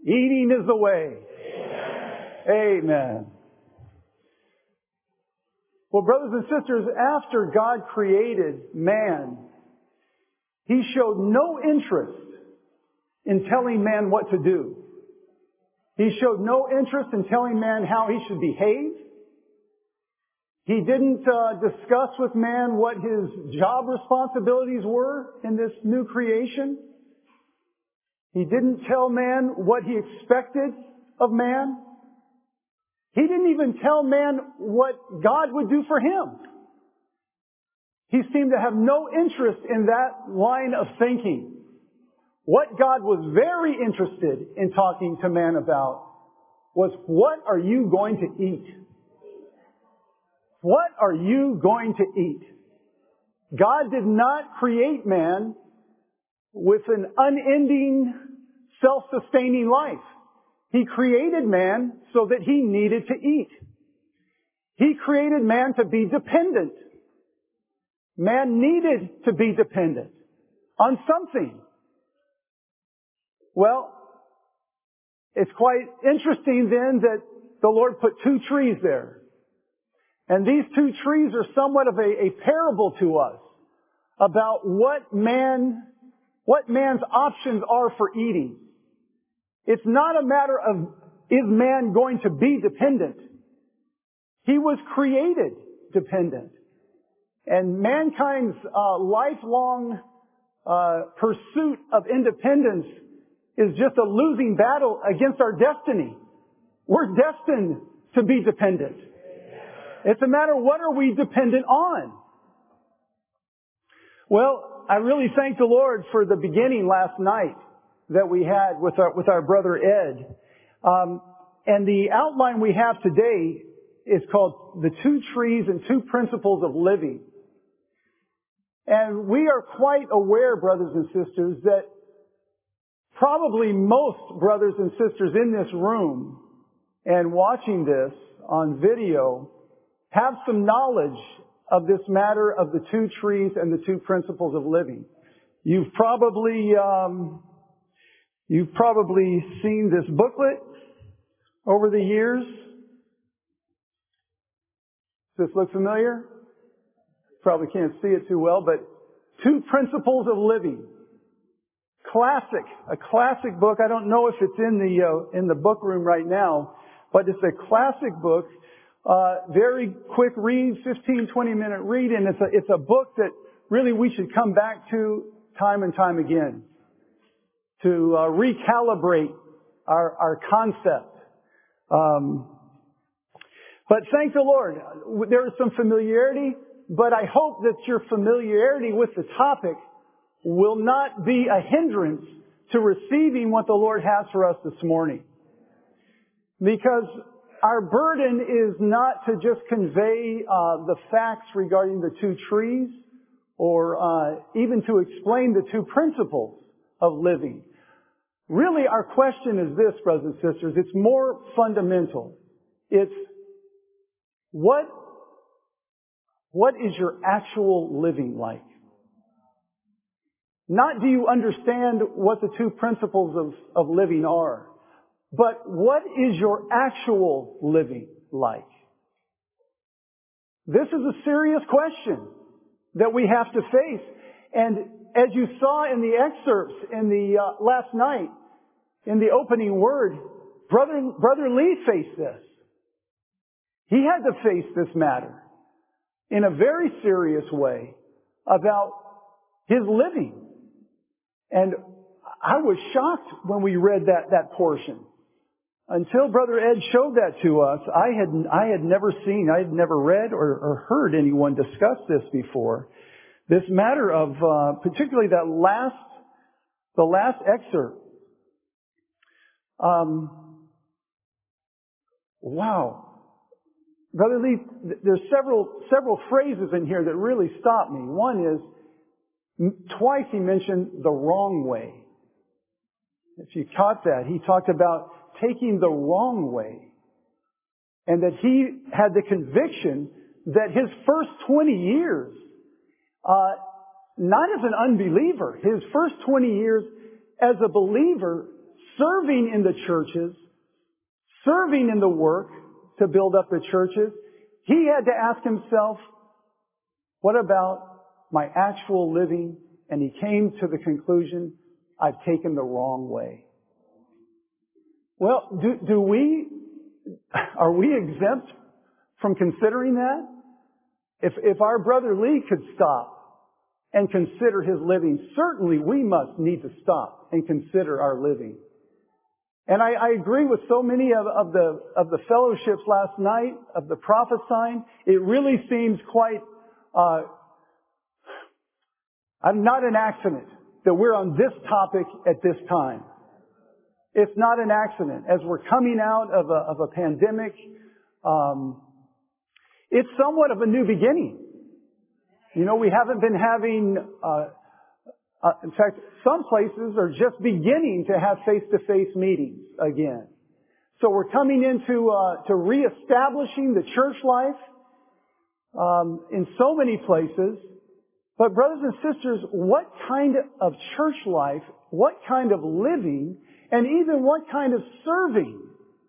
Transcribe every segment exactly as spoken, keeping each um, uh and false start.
Eating is the way. Amen. Amen. Well, brothers and sisters, after God created man, He showed no interest in telling man what to do. He showed no interest in telling man how he should behave. He didn't uh, discuss with man what his job responsibilities were in this new creation. He didn't tell man what He expected of man. He didn't even tell man what God would do for him. He seemed to have no interest in that line of thinking. What God was very interested in talking to man about was, what are you going to eat? What are you going to eat? God did not create man with an unending, self-sustaining life. He created man so that he needed to eat. He created man to be dependent. Man needed to be dependent on something. Well, it's quite interesting then that the Lord put two trees there. And these two trees are somewhat of a, a parable to us about what man, what man's options are for eating. It's not a matter of, is man going to be dependent? He was created dependent. And mankind's uh, lifelong uh, pursuit of independence is just a losing battle against our destiny. We're destined to be dependent. It's a matter of, what are we dependent on? Well, I really thank the Lord for the beginning last night that we had with our, with our brother Ed. Um, and the outline we have today is called The Two Trees and Two Principles of Living. And we are quite aware, brothers and sisters, that probably most brothers and sisters in this room and watching this on video have some knowledge of this matter of the two trees and the two principles of living. You've probably, um, you've probably seen this booklet over the years. Does this look familiar? Probably can't see it too well, but Two Principles of Living. Classic, a classic book. I don't know if it's in the uh, in the book room right now, but it's a classic book. Uh, very quick read, fifteen, twenty minute read, and it's a it's a book that really we should come back to time and time again to uh, recalibrate our our concept. Um, but thank the Lord, there is some familiarity. But I hope that your familiarity with the topic will not be a hindrance to receiving what the Lord has for us this morning. Because our burden is not to just convey uh, the facts regarding the two trees or uh, even to explain the two principles of living. Really, our question is this, brothers and sisters. It's more fundamental. It's what What is your actual living like? Not do you understand what the two principles of, of living are, but what is your actual living like? This is a serious question that we have to face. And as you saw in the excerpts in the uh, last night, in the opening word, Brother, Brother Lee faced this. He had to face this matter in a very serious way about his living. And I was shocked when we read that, that portion. Until Brother Ed showed that to us, I had, I had never seen, I had never read or, or heard anyone discuss this before. This matter of, uh, particularly that last, the last excerpt. Um, wow. Brother Lee, there's several, several phrases in here that really stopped me. One is, twice he mentioned the wrong way. If you caught that, he talked about taking the wrong way. And that he had the conviction that his first twenty years, uh, not as an unbeliever, his first twenty years as a believer serving in the churches, serving in the work to build up the churches, he had to ask himself, what about my actual living? And he came to the conclusion, I've taken the wrong way. Well, do, do we, are we exempt from considering that? If, if our brother Lee could stop and consider his living, certainly we must need to stop and consider our living. And I, I agree with so many of, of the of the fellowships last night, of the prophesying. It really seems quite uh, not an accident that we're on this topic at this time. It's not an accident. As we're coming out of a, of a pandemic, um, it's somewhat of a new beginning. You know, we haven't been having, uh, uh, in fact, some places are just beginning to have face-to-face meetings again. So we're coming into uh, to reestablishing the church life um, in so many places. But brothers and sisters, what kind of church life, what kind of living, and even what kind of serving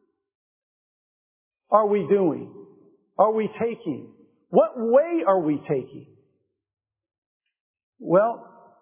are we doing? Are we taking? What way are we taking? Well,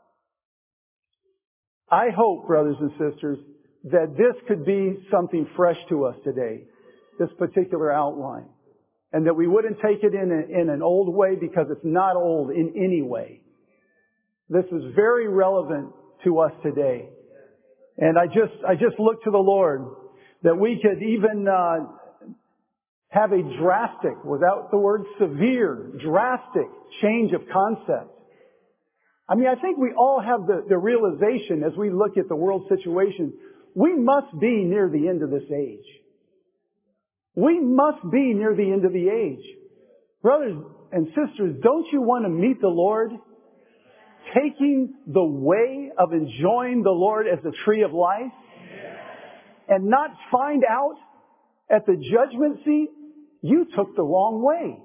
I hope, brothers and sisters, that this could be something fresh to us today, this particular outline, and that we wouldn't take it in, a, in an old way, because it's not old in any way. This is very relevant to us today. And I just, I just look to the Lord that we could even uh, have a drastic, without the word severe, drastic change of concept. I mean, I think we all have the, the realization as we look at the world situation, we must be near the end of this age. We must be near the end of the age. Brothers and sisters, don't you want to meet the Lord? Taking the way of enjoying the Lord as the tree of life? And not find out at the judgment seat, you took the wrong way.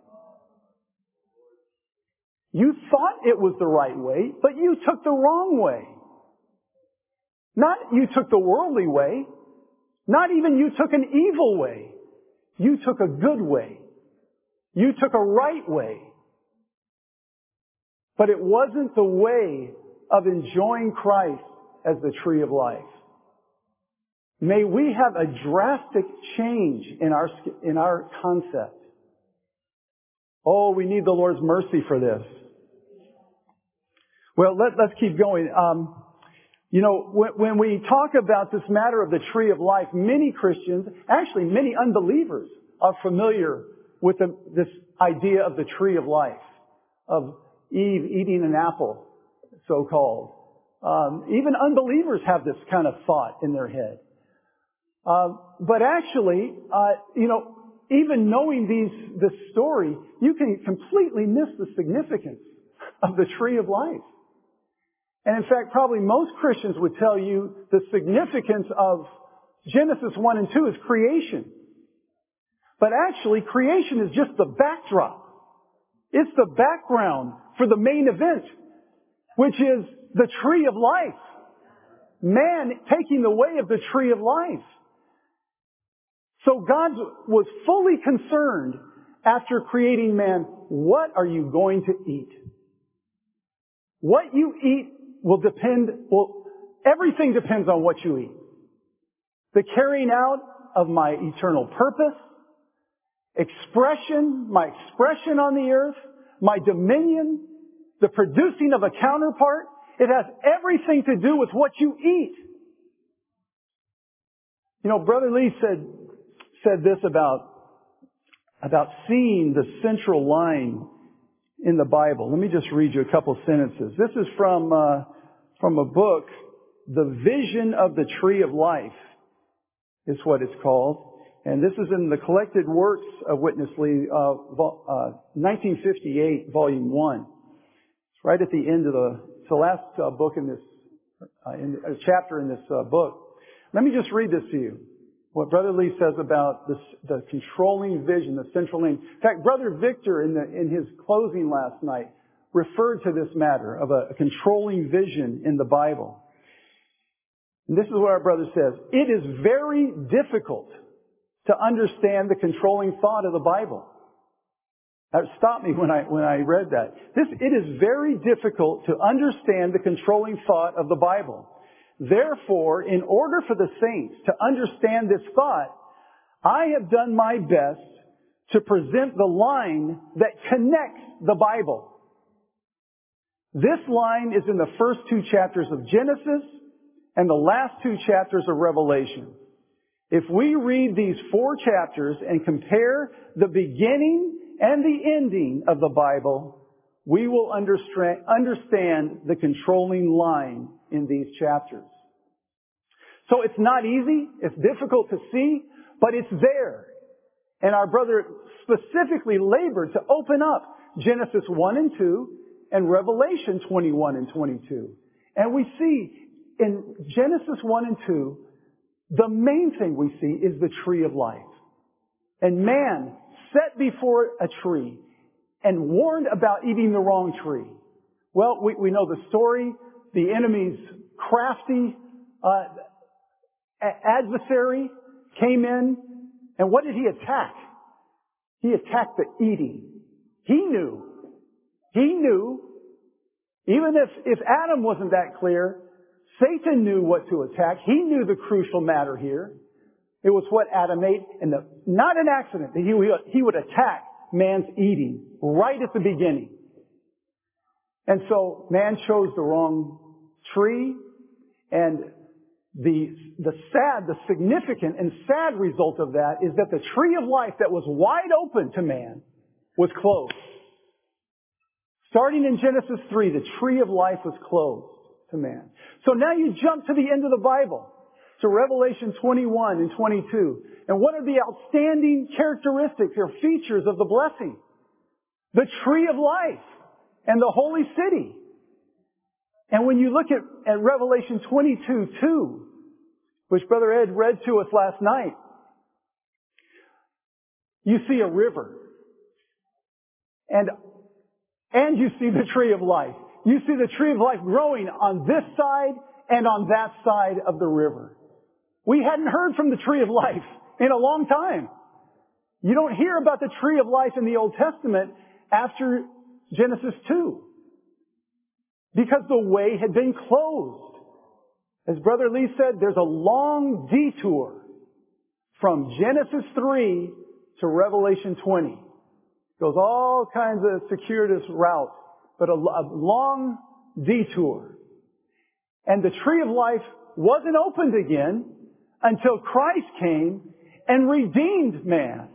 You thought it was the right way, but you took the wrong way. Not you took the worldly way. Not even you took an evil way. You took a good way. You took a right way. But it wasn't the way of enjoying Christ as the tree of life. May we have a drastic change in our, in our concept. Oh, we need the Lord's mercy for this. Well, let, let's keep going. Um, you know, when, when we talk about this matter of the tree of life, many Christians, actually many unbelievers, are familiar with the, this idea of the tree of life, of Eve eating an apple, so-called. Um, even unbelievers have this kind of thought in their head. Uh, but actually, uh, you know, even knowing these, this story, you can completely miss the significance of the tree of life. And in fact, probably most Christians would tell you the significance of Genesis one and two is creation. But actually, creation is just the backdrop. It's the background for the main event, which is the tree of life. Man taking the way of the tree of life. So God was fully concerned after creating man, what are you going to eat? What you eat will depend, well, everything depends on what you eat. The carrying out of my eternal purpose, expression, my expression on the earth, my dominion, the producing of a counterpart, it has everything to do with what you eat. You know, Brother Lee said, said this about, about seeing the central line in the Bible. Let me just read you a couple sentences. This is from, uh, from a book, The Vision of the Tree of Life is what it's called. And this is in the Collected Works of Witness Lee, uh, vol- uh, nineteen fifty-eight, volume one. It's right at the end of the, it's the last uh, book in this, uh, in, a chapter in this uh, book. Let me just read this to you. What Brother Lee says about this, the controlling vision, the central aim. In fact, Brother Victor in, the, in his closing last night referred to this matter of a, a controlling vision in the Bible. And this is what our brother says. It is very difficult to understand the controlling thought of the Bible. That stopped me when I, when I read that. This, it is very difficult to understand the controlling thought of the Bible. Therefore, in order for the saints to understand this thought, I have done my best to present the line that connects the Bible. This line is in the first two chapters of Genesis and the last two chapters of Revelation. If we read these four chapters and compare the beginning and the ending of the Bible, we will understand, understand the controlling line in these chapters. So it's not easy, it's difficult to see, but it's there. And our brother specifically labored to open up Genesis one and two and Revelation twenty-one and twenty-two. And we see in Genesis one and two, the main thing we see is the tree of life. And man set before a tree and warned about eating the wrong tree. Well, we, we know the story. The enemy's crafty uh, adversary came in, and what did he attack? He attacked the eating. He knew. He knew. Even if, if Adam wasn't that clear, Satan knew what to attack. He knew the crucial matter here. It was what Adam ate, and the, not an accident that he, he would attack man's eating right at the beginning. And so man chose the wrong tree, and the, the sad, the significant and sad result of that is that the tree of life that was wide open to man was closed. Starting in Genesis three, the tree of life was closed to man. So now you jump to the end of the Bible, to Revelation twenty-one and twenty-two. And what are the outstanding characteristics or features of the blessing? The tree of life and the holy city. And when you look at, at Revelation twenty-two two, which Brother Ed read to us last night, you see a river. And, and you see the tree of life. You see the tree of life growing on this side and on that side of the river. We hadn't heard from the tree of life in a long time. You don't hear about the tree of life in the Old Testament after Genesis two. Because the way had been closed. As Brother Lee said, there's a long detour from Genesis three to Revelation twenty. It goes all kinds of circuitous routes, but a, a long detour. And the tree of life wasn't opened again until Christ came and redeemed man.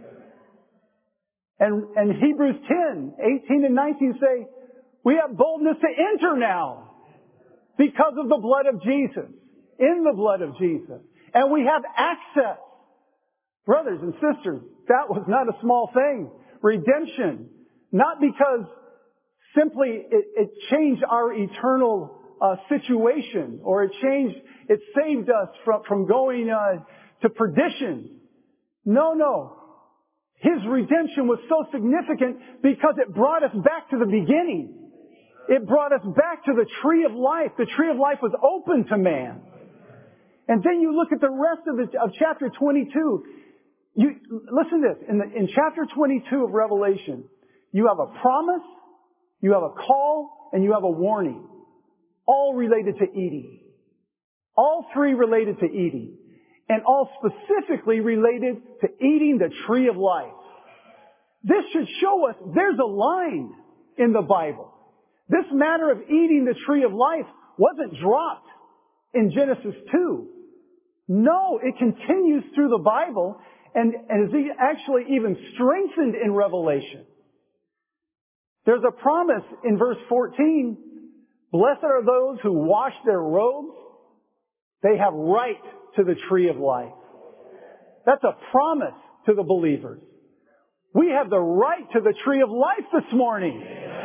And, and Hebrews ten, eighteen and nineteen say, we have boldness to enter now because of the blood of Jesus, in the blood of Jesus. And we have access. Brothers and sisters, that was not a small thing. Redemption. Not because simply it, it changed our eternal uh, situation, or it changed, it saved us from, from going uh, to perdition. No, no. His redemption was so significant because it brought us back to the beginning. It brought us back to the tree of life. The tree of life was open to man. And then you look at the rest of, the, of chapter twenty-two. You, listen to this. In, the, in chapter twenty-two of Revelation, you have a promise, you have a call, and you have a warning. All related to eating. All three related to eating. And all specifically related to eating the tree of life. This should show us there's a line in the Bible. This matter of eating the tree of life wasn't dropped in Genesis two. No, it continues through the Bible and, and is actually even strengthened in Revelation. There's a promise in verse fourteen. Blessed are those who wash their robes. They have right to the tree of life. That's a promise to the believers. We have the right to the tree of life this morning.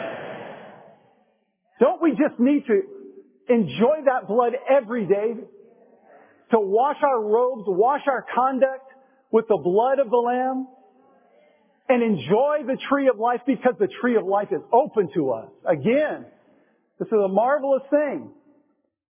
Don't we just need to enjoy that blood every day? To wash our robes, wash our conduct with the blood of the Lamb? And enjoy the tree of life because the tree of life is open to us. Again, this is a marvelous thing.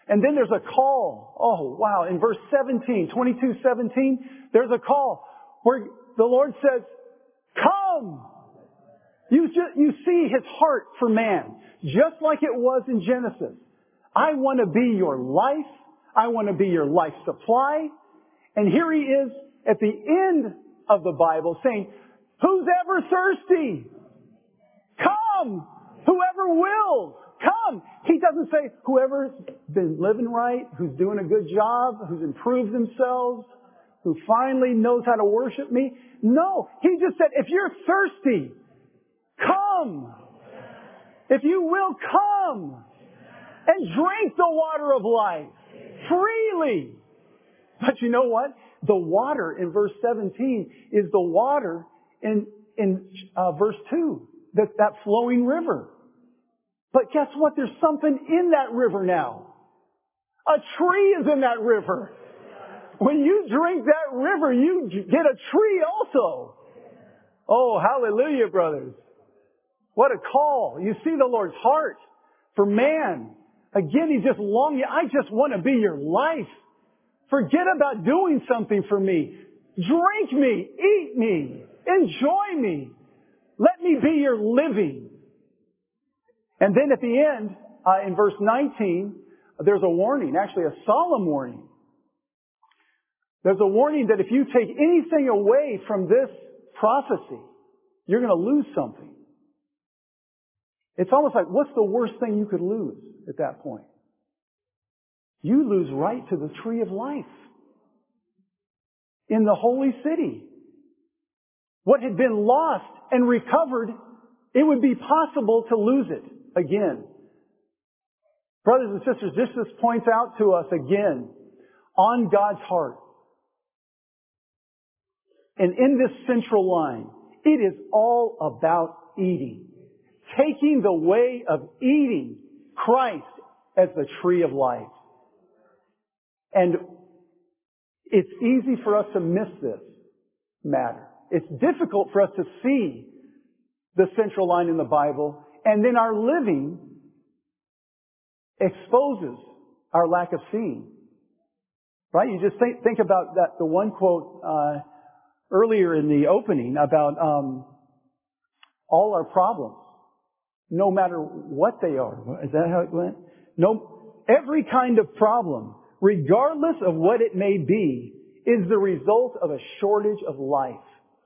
And then there's a call. Oh, wow. In verse seventeen, twenty-two seventeen, there's a call where the Lord says, come. You, just, you see His heart for man, just like it was in Genesis. I want to be your life. I want to be your life supply. And here He is at the end of the Bible saying, who's ever thirsty? Come. Whoever wills, come. He doesn't say whoever's been living right, who's doing a good job, who's improved themselves, who finally knows how to worship me. No. He just said, if you're thirsty, come. If you will, come and drink the water of life freely. But you know what? The water in verse seventeen is the water in, in uh, verse two. That, that flowing river. But guess what? There's something in that river now. A tree is in that river. When you drink that river, you get a tree also. Oh, hallelujah, brothers. What a call. You see the Lord's heart for man. Again, He's just longing. I just want to be your life. Forget about doing something for me. Drink me. Eat me. Enjoy me. Let me be your living. And then at the end, uh, in verse nineteen, there's a warning, actually a solemn warning. There's a warning that if you take anything away from this prophecy, you're going to lose something. It's almost like, what's the worst thing you could lose at that point? You lose right to the tree of life in the holy city. What had been lost and recovered, it would be possible to lose it again. Brothers and sisters, this just points out to us again on God's heart. And in this central line, it is all about eating. Taking the way of eating Christ as the tree of life. And it's easy for us to miss this matter. It's difficult for us to see the central line in the Bible, and then our living exposes our lack of seeing. Right? You just think, think about that, the one quote uh, earlier in the opening about um, all our problems, no matter what they are. Is that how it went? No, every kind of problem, regardless of what it may be, is the result of a shortage of life.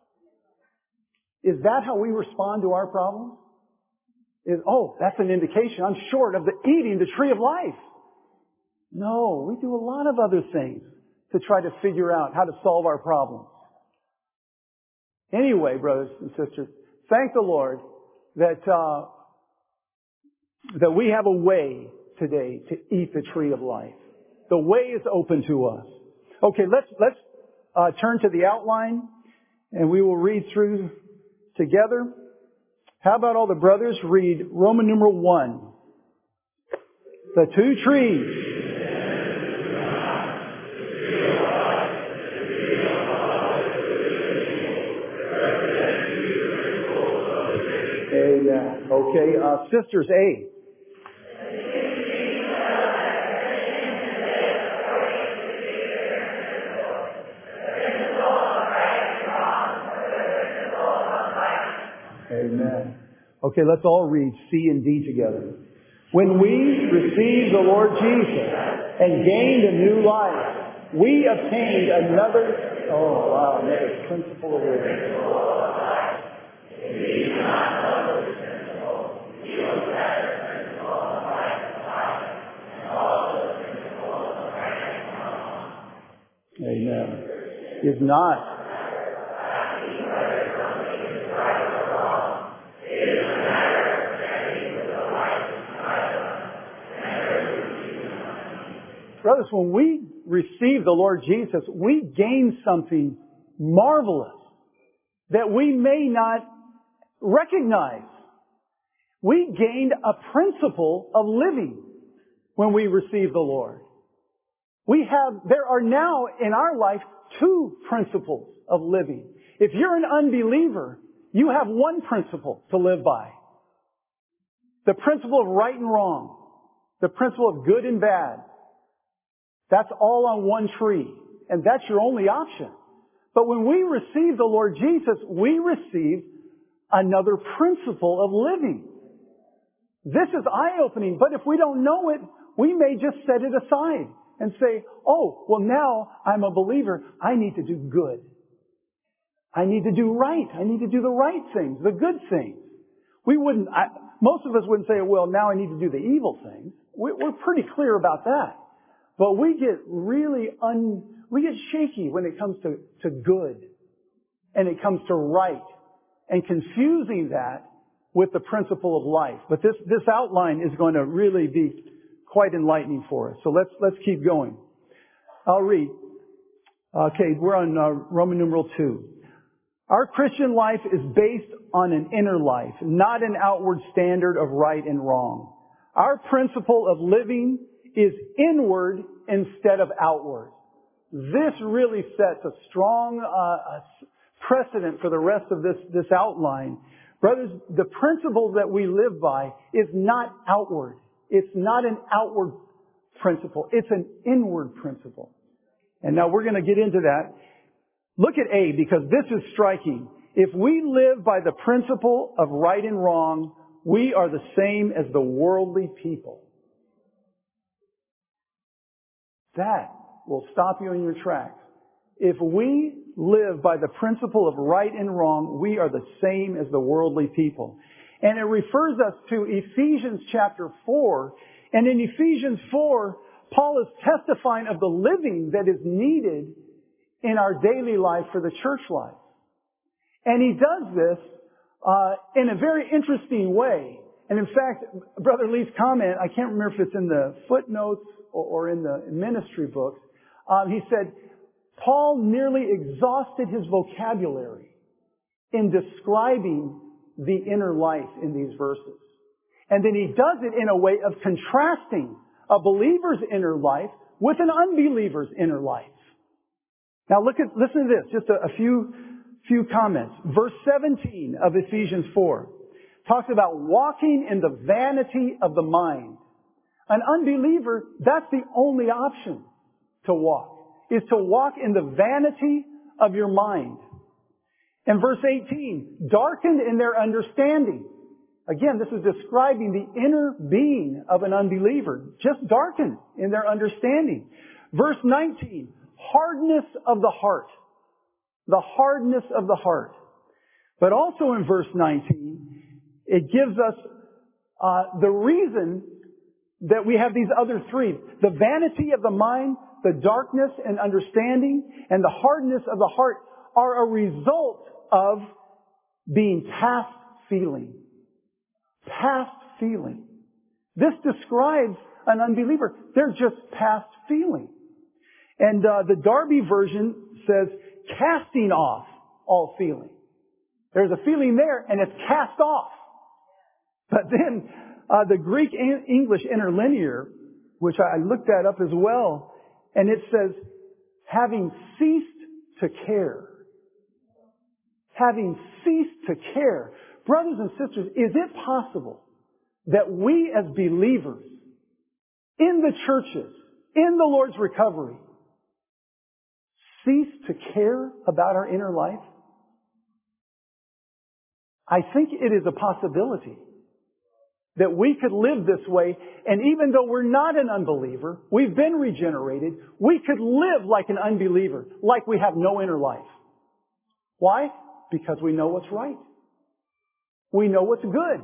Is that how we respond to our problems? Is, oh, that's an indication I'm short of the eating the tree of life. No, we do a lot of other things to try to figure out how to solve our problems. Anyway, brothers and sisters, thank the Lord that uh, that we have a way today to eat the tree of life. The way is open to us. Okay, let's let's uh, turn to the outline, and we will read through together. How about all the brothers read Roman numeral one? The two trees. Amen. Okay, uh, sisters A. Amen. Okay, let's all read C and D together. When we received the Lord Jesus and gained a new life, we obtained another, oh wow, another principle of living. Amen. Is not. Brothers, when we receive the Lord Jesus, we gain something marvelous that we may not recognize. We gained a principle of living when we receive the Lord. We have, there are now in our life two principles of living. If you're an unbeliever, you have one principle to live by. The principle of right and wrong. The principle of good and bad. That's all on one tree. And that's your only option. But when we receive the Lord Jesus, we receive another principle of living. This is eye-opening, but if we don't know it, we may just set it aside and say, oh, well now I'm a believer. I need to do good. I need to do right. I need to do the right things, the good things. We wouldn't, I, most of us wouldn't say, well, now I need to do the evil things. We, we're pretty clear about that. But we get really un, we get shaky when it comes to, to good and it comes to right and confusing that with the principle of life. But this, this outline is going to really be quite enlightening for us. So let's, let's keep going. I'll read. Okay, we're on uh, Roman numeral two. Our Christian life is based on an inner life, not an outward standard of right and wrong. Our principle of living is inward instead of outward. This really sets a strong uh, precedent for the rest of this, this outline. Brothers, the principle that we live by is not outward. It's not an outward principle. It's an inward principle. And now we're going to get into that. Look at A, because this is striking. If we live by the principle of right and wrong, we are the same as the worldly people. That will stop you in your tracks. If we live by the principle of right and wrong, we are the same as the worldly people. And it refers us to Ephesians chapter four. And in Ephesians four, Paul is testifying of the living that is needed in our daily life for the church life. And he does this uh, in a very interesting way. And in fact, Brother Lee's comment, I can't remember if it's in the footnotes or, or in the ministry books, um, he said, Paul nearly exhausted his vocabulary in describing the inner life in these verses. And then he does it in a way of contrasting a believer's inner life with an unbeliever's inner life. Now look at, listen to this, just a, a few, few comments. Verse seventeen of Ephesians four talks about walking in the vanity of the mind. An unbeliever, that's the only option to walk, is to walk in the vanity of your mind. And verse eighteen, darkened in their understanding. Again, this is describing the inner being of an unbeliever, just darkened in their understanding. Verse nineteen, hardness of the heart. The hardness of the heart. But also in verse nineteen, it gives us uh, the reason that we have these other three. The vanity of the mind, the darkness and understanding, and the hardness of the heart are a result of being past feeling. Past feeling. This describes an unbeliever. They're just past feeling. And uh, the Darby version says, casting off all feeling. There's a feeling there, and it's cast off. But then uh, the Greek English interlinear, which I looked that up as well, and it says, having ceased to care. Having ceased to care. Brothers and sisters, is it possible that we as believers in the churches, in the Lord's recovery, cease to care about our inner life? I think it is a possibility that we could live this way, and even though we're not an unbeliever, we've been regenerated, we could live like an unbeliever, like we have no inner life. Why? Because we know what's right. We know what's good.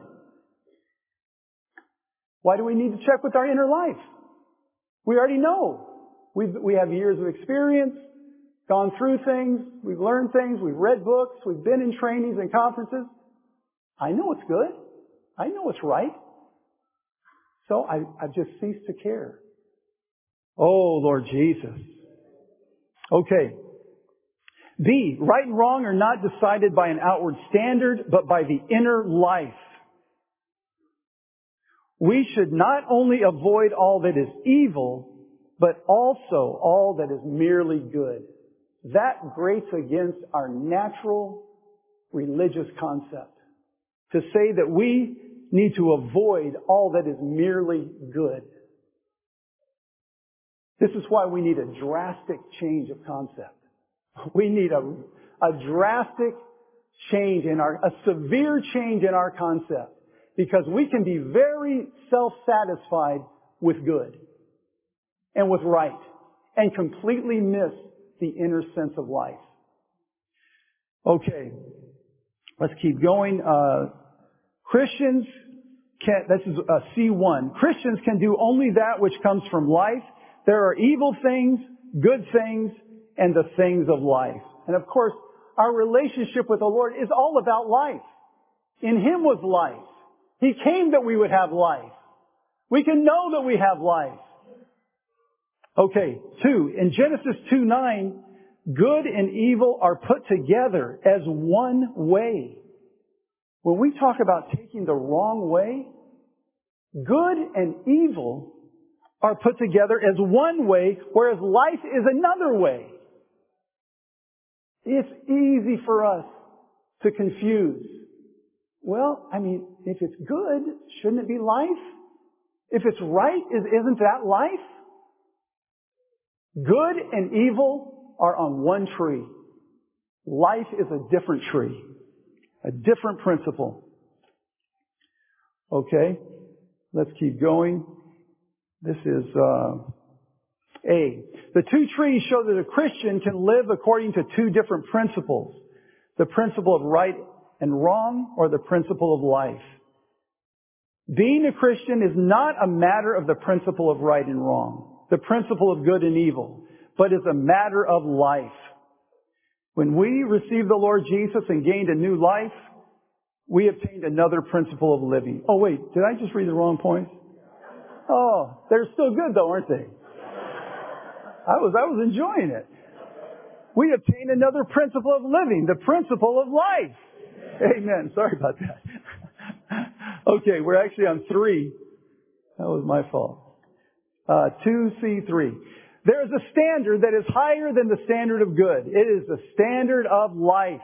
Why do we need to check with our inner life? We already know. We've, we have years of experience, gone through things, we've learned things, we've read books, we've been in trainings and conferences. I know what's good. I know what's right. So I, I've just ceased to care. Oh, Lord Jesus. Okay. B, right and wrong are not decided by an outward standard, but by the inner life. We should not only avoid all that is evil, but also all that is merely good. That grates against our natural religious concept. To say that we need to avoid all that is merely good. This is why we need a drastic change of concept. We need a, a drastic change in our, a severe change in our concept. Because we can be very self-satisfied with good and with right and completely miss the inner sense of life. Okay, let's keep going. Uh, Christians can, this is uh, C one. Christians can do only that which comes from life. There are evil things, good things, and the things of life. And of course, our relationship with the Lord is all about life. In Him was life. He came that we would have life. We can know that we have life. Okay, two. In Genesis two nine, good and evil are put together as one way. When we talk about taking the wrong way, good and evil are put together as one way, whereas life is another way. It's easy for us to confuse. Well, I mean, if it's good, shouldn't it be life? If it's right, is, isn't that life? Good and evil are on one tree. Life is a different tree. A different principle. Okay, let's keep going. This is uh, A. The two trees show that a Christian can live according to two different principles. The principle of right and wrong, or the principle of life. Being a Christian is not a matter of the principle of right and wrong, the principle of good and evil, but is a matter of life. When we received the Lord Jesus and gained a new life, we obtained another principle of living. Oh wait, did I just read the wrong points? Oh, they're still good though, aren't they? I was, I was enjoying it. We obtained another principle of living, the principle of life. Amen. Sorry about that. Okay, we're actually on three. That was my fault. Uh, two C three. There is a standard that is higher than the standard of good. It is the standard of life.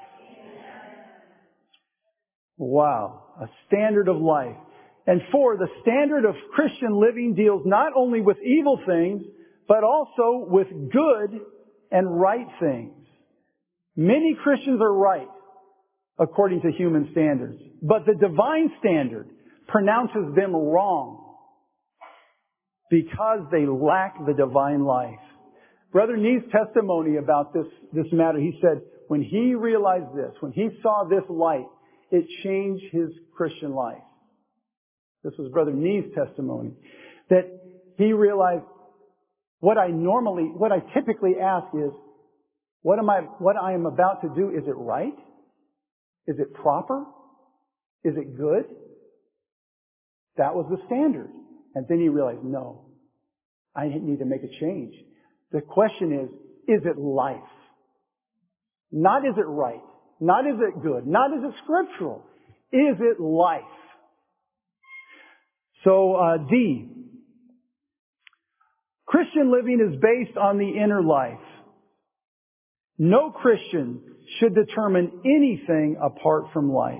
Wow. A standard of life. And four, the standard of Christian living deals not only with evil things, but also with good and right things. Many Christians are right according to human standards, but the divine standard pronounces them wrong because they lack the divine life. Brother Nee's testimony about this, this matter, he said, when he realized this, when he saw this light, it changed his Christian life. This was Brother Nee's testimony. That he realized what I normally, what I typically ask is, what am I, what I am about to do, is it right? Is it proper? Is it good? That was the standard. And then he realized, no, I need to make a change. The question is, is it life? Not is it right? Not is it good? Not is it scriptural? Is it life? So, uh, D. Christian living is based on the inner life. No Christian should determine anything apart from life.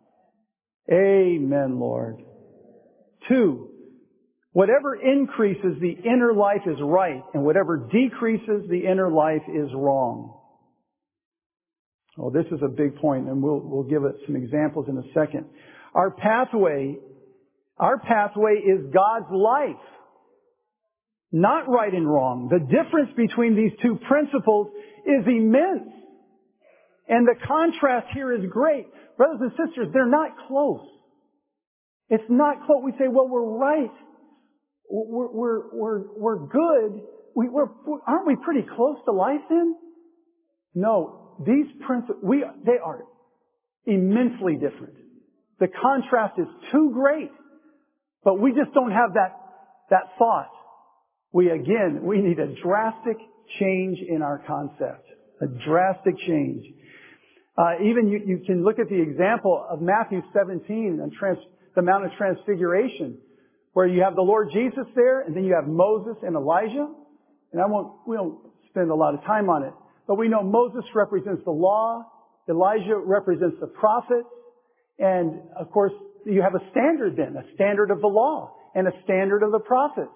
Amen, Lord. Two, whatever increases the inner life is right, and whatever decreases the inner life is wrong. Oh, this is a big point, and we'll, we'll give it some examples in a second. Our pathway, our pathway is God's life. Not right and wrong. The difference between these two principles is immense. And the contrast here is great. Brothers and sisters, they're not close. It's not close. We say, well, we're right. We're, we're, we're, we're good. We, we're, aren't we pretty close to life then? No. These principles, we, they are immensely different. The contrast is too great. But we just don't have that, that thought. We, again, we need a drastic change in our concept. A drastic change. Uh, even you, you can look at the example of Matthew seventeen and trans, the Mount of Transfiguration, where you have the Lord Jesus there, and then you have Moses and Elijah. And I won't, we won't spend a lot of time on it, but we know Moses represents the law, Elijah represents the prophets, and of course you have a standard then, a standard of the law and a standard of the prophets.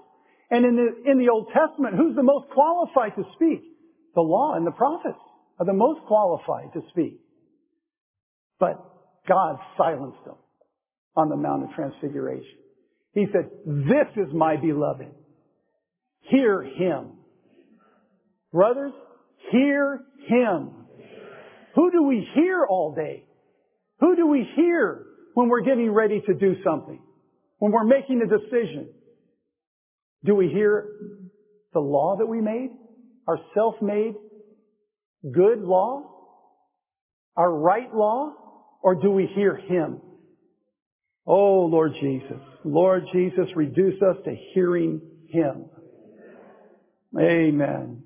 And in the, in the Old Testament, who's the most qualified to speak? The law and the prophets are the most qualified to speak. But God silenced them on the Mount of Transfiguration. He said, this is my beloved. Hear him. Brothers, hear him. Who do we hear all day? Who do we hear when we're getting ready to do something? When we're making a decision? Do we hear the law that we made? Our self-made good law? Our right law? Or do we hear him? Oh, Lord Jesus. Lord Jesus, reduce us to hearing him. Amen.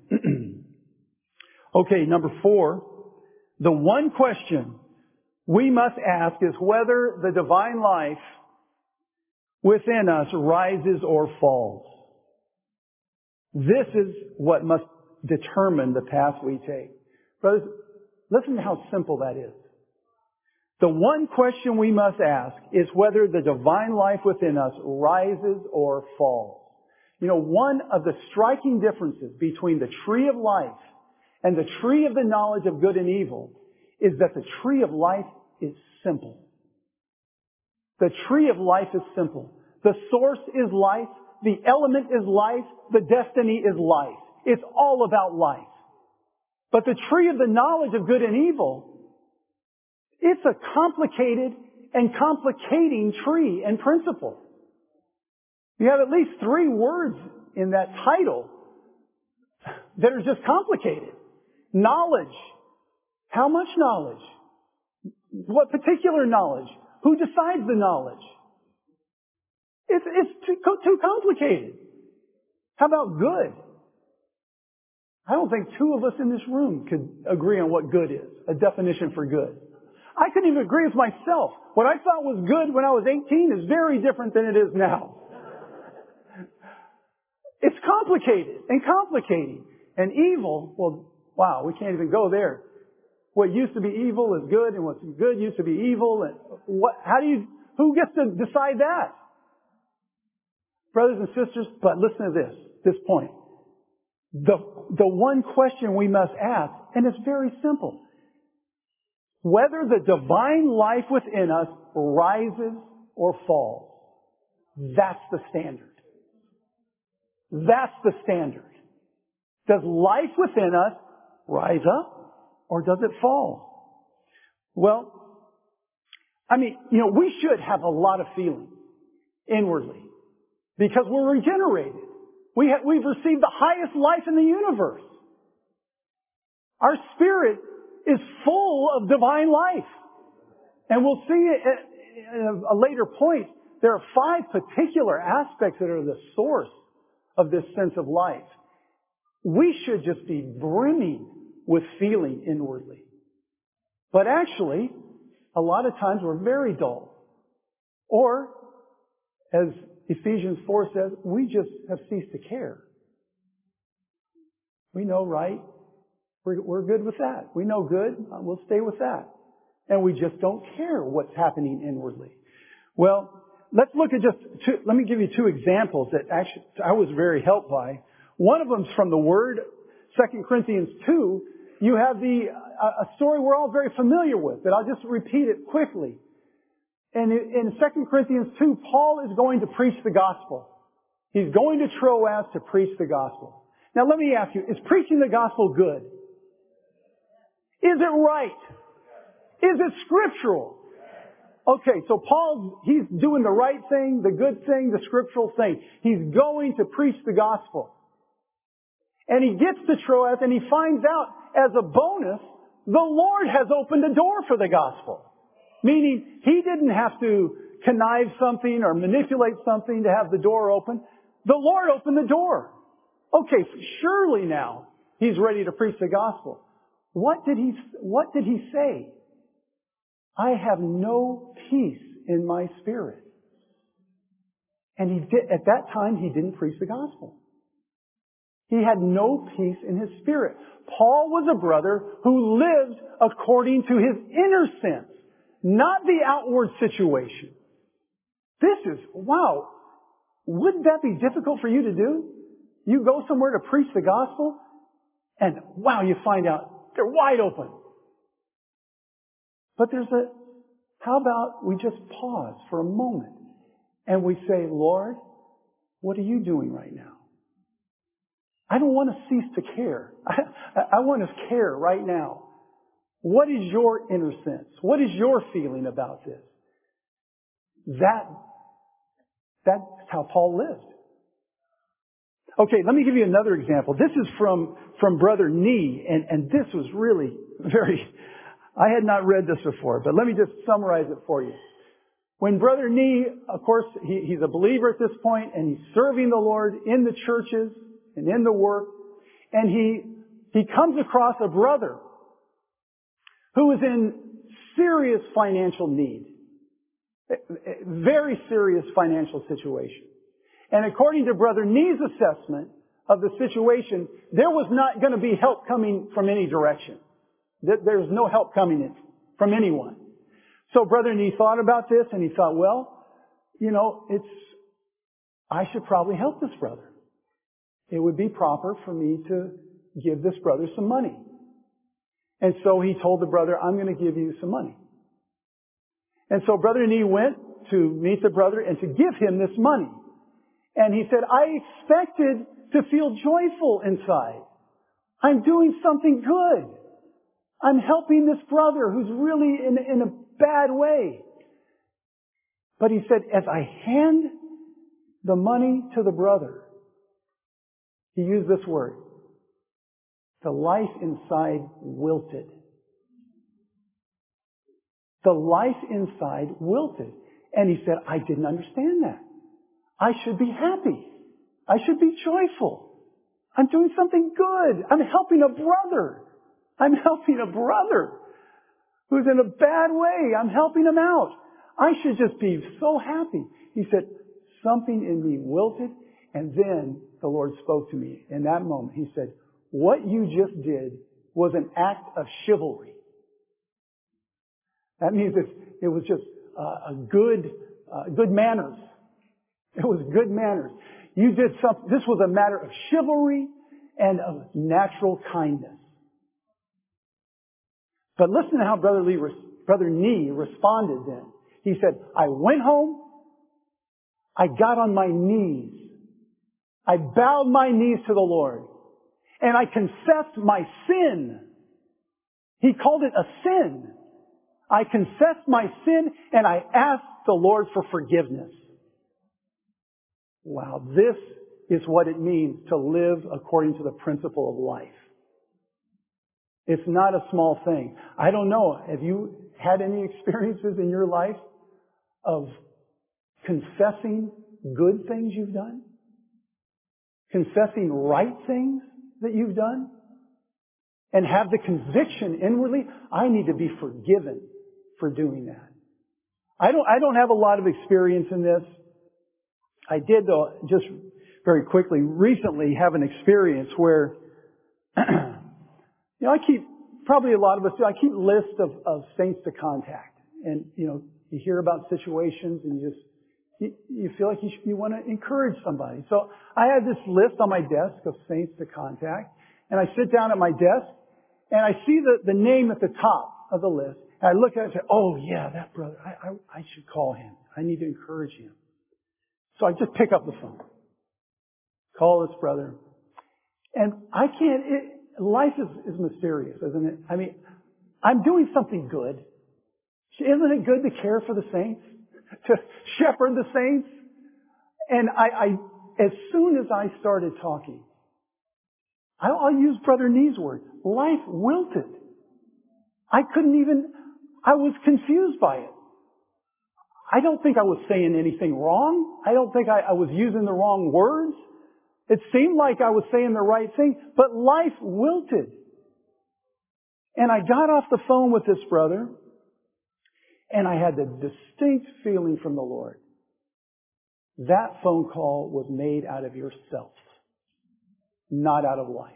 Okay, number four. The one question we must ask is whether the divine life within us rises or falls. This is what must determine the path we take. Brothers, listen to how simple that is. The one question we must ask is whether the divine life within us rises or falls. You know, one of the striking differences between the tree of life and the tree of the knowledge of good and evil is that the tree of life is simple. The tree of life is simple. The source is life. The element is life. The destiny is life. It's all about life. But the tree of the knowledge of good and evil, it's a complicated and complicating tree and principle. You have at least three words in that title that are just complicated. Knowledge. How much knowledge? What particular knowledge? Who decides the knowledge? It's, it's too, too complicated. How about good? I don't think two of us in this room could agree on what good is, a definition for good. I couldn't even agree with myself. What I thought was good when I was eighteen is very different than it is now. It's complicated and complicating. And evil, well, wow, we can't even go there. What used to be evil is good, and what's good used to be evil. And what? How do you? Who gets to decide that? Brothers and sisters, but listen to this, this point. The, the one question we must ask, and it's very simple. Whether the divine life within us rises or falls. That's the standard. That's the standard. Does life within us rise up or does it fall? Well, I mean, you know, we should have a lot of feeling inwardly because we're regenerated. We have, we've received the highest life in the universe. Our spirit is full of divine life. And we'll see at a later point, there are five particular aspects that are the source of this sense of life. We should just be brimming with feeling inwardly. But actually, a lot of times we're very dull. Or, as Ephesians four says, we just have ceased to care. We know right. We're, we're good with that. We know good. We'll stay with that. And we just don't care what's happening inwardly. Well, let's look at just two, let me give you two examples that actually I was very helped by. One of them's from the Word, Second Corinthians two. You have the, a story we're all very familiar with, but I'll just repeat it quickly. And in Second Corinthians two, Paul is going to preach the gospel. He's going to Troas to preach the gospel. Now let me ask you, is preaching the gospel good? Is it right? Is it scriptural? Okay, so Paul, he's doing the right thing, the good thing, the scriptural thing. He's going to preach the gospel. And he gets to Troas and he finds out, as a bonus, the Lord has opened a door for the gospel. Meaning, he didn't have to connive something or manipulate something to have the door open. The Lord opened the door. Okay, surely now he's ready to preach the gospel. What did he, what did he say? I have no peace in my spirit. And he did, at that time, he didn't preach the gospel. He had no peace in his spirit. Paul was a brother who lived according to his inner sense, not the outward situation. This is, wow. Wouldn't that be difficult for you to do? You go somewhere to preach the gospel and wow, you find out they're wide open. But there's a, how about we just pause for a moment and we say, Lord, what are you doing right now? I don't want to cease to care. I, I want to care right now. What is your inner sense? What is your feeling about this? That, that's how Paul lived. Okay, let me give you another example. This is from, from Brother Nee, and, and this was really very, I had not read this before, but let me just summarize it for you. When Brother Nee, of course, he, he's a believer at this point, and he's serving the Lord in the churches and in the work, and he, he comes across a brother who is in serious financial need. Very serious financial situation. And according to Brother Nee's assessment of the situation, there was not going to be help coming from any direction. There's no help coming in from anyone. So Brother Nee thought about this and he thought, well, you know, it's, I should probably help this brother. It would be proper for me to give this brother some money. And so he told the brother, I'm going to give you some money. And so Brother Nee went to meet the brother and to give him this money. And he said, I expected to feel joyful inside. I'm doing something good. I'm helping this brother who's really in, in a bad way. But he said, as I hand the money to the brother, he used this word. The life inside wilted. The life inside wilted. And he said, I didn't understand that. I should be happy. I should be joyful. I'm doing something good. I'm helping a brother. I'm helping a brother who's in a bad way. I'm helping him out. I should just be so happy. He said, something in me wilted. And then the Lord spoke to me in that moment. He said, what you just did was an act of chivalry. That means it, it was just uh, a good, uh, good manners. It was good manners. You did something. This was a matter of chivalry and of natural kindness. But listen to how Brother Lee, Brother Nee responded then. He said, I went home. I got on my knees. I bowed my knees to the Lord. And I confessed my sin. He called it a sin. I confessed my sin and I asked the Lord for forgiveness. Wow, this is what it means to live according to the principle of life. It's not a small thing. I don't know, have you had any experiences in your life of confessing good things you've done? Confessing right things that you've done? And have the conviction inwardly, I need to be forgiven for doing that. I don't, I don't have a lot of experience in this. I did, though, just very quickly, recently have an experience where, you know, I keep, probably a lot of us do, I keep lists of, of saints to contact. And, you know, you hear about situations and you just, you, you feel like you, should, you want to encourage somebody. So I had this list on my desk of saints to contact. And I sit down at my desk and I see the, the name at the top of the list. And I look at it and say, oh yeah, that brother, I, I, I should call him. I need to encourage him. So I just pick up the phone. Call this brother. And I can't, it, life is, is mysterious, isn't it? I mean, I'm doing something good. Isn't it good to care for the saints? To shepherd the saints? And I, I as soon as I started talking, I'll, I'll use Brother Nee's word. Life wilted. I couldn't even, I was confused by it. I don't think I was saying anything wrong. I don't think I, I was using the wrong words. It seemed like I was saying the right thing, but life wilted. And I got off the phone with this brother, and I had the distinct feeling from the Lord. That phone call was made out of yourself, not out of life.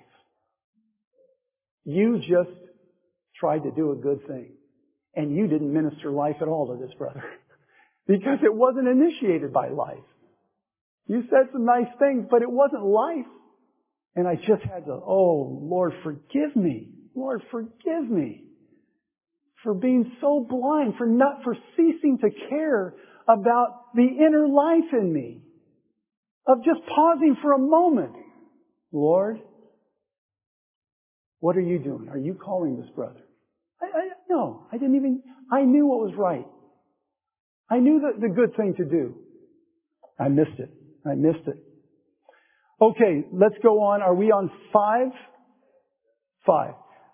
You just tried to do a good thing, and you didn't minister life at all to this brother. Because it wasn't initiated by life. You said some nice things, but it wasn't life. And I just had to, oh, Lord, forgive me. Lord, forgive me for being so blind, for not, for ceasing to care about the inner life in me, of just pausing for a moment. Lord, what are you doing? Are you calling this brother? I, I, no, I didn't even, I knew what was right. I knew the, the good thing to do. I missed it. I missed it. Okay, let's go on. Are we on five? Five.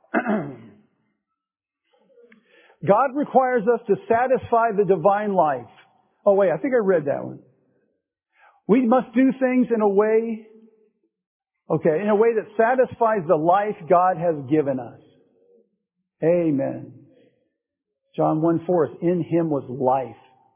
God requires us to satisfy the divine life. Oh wait, I think I read that one. We must do things in a way, okay, in a way that satisfies the life God has given us. Amen. John one four, in Him was life.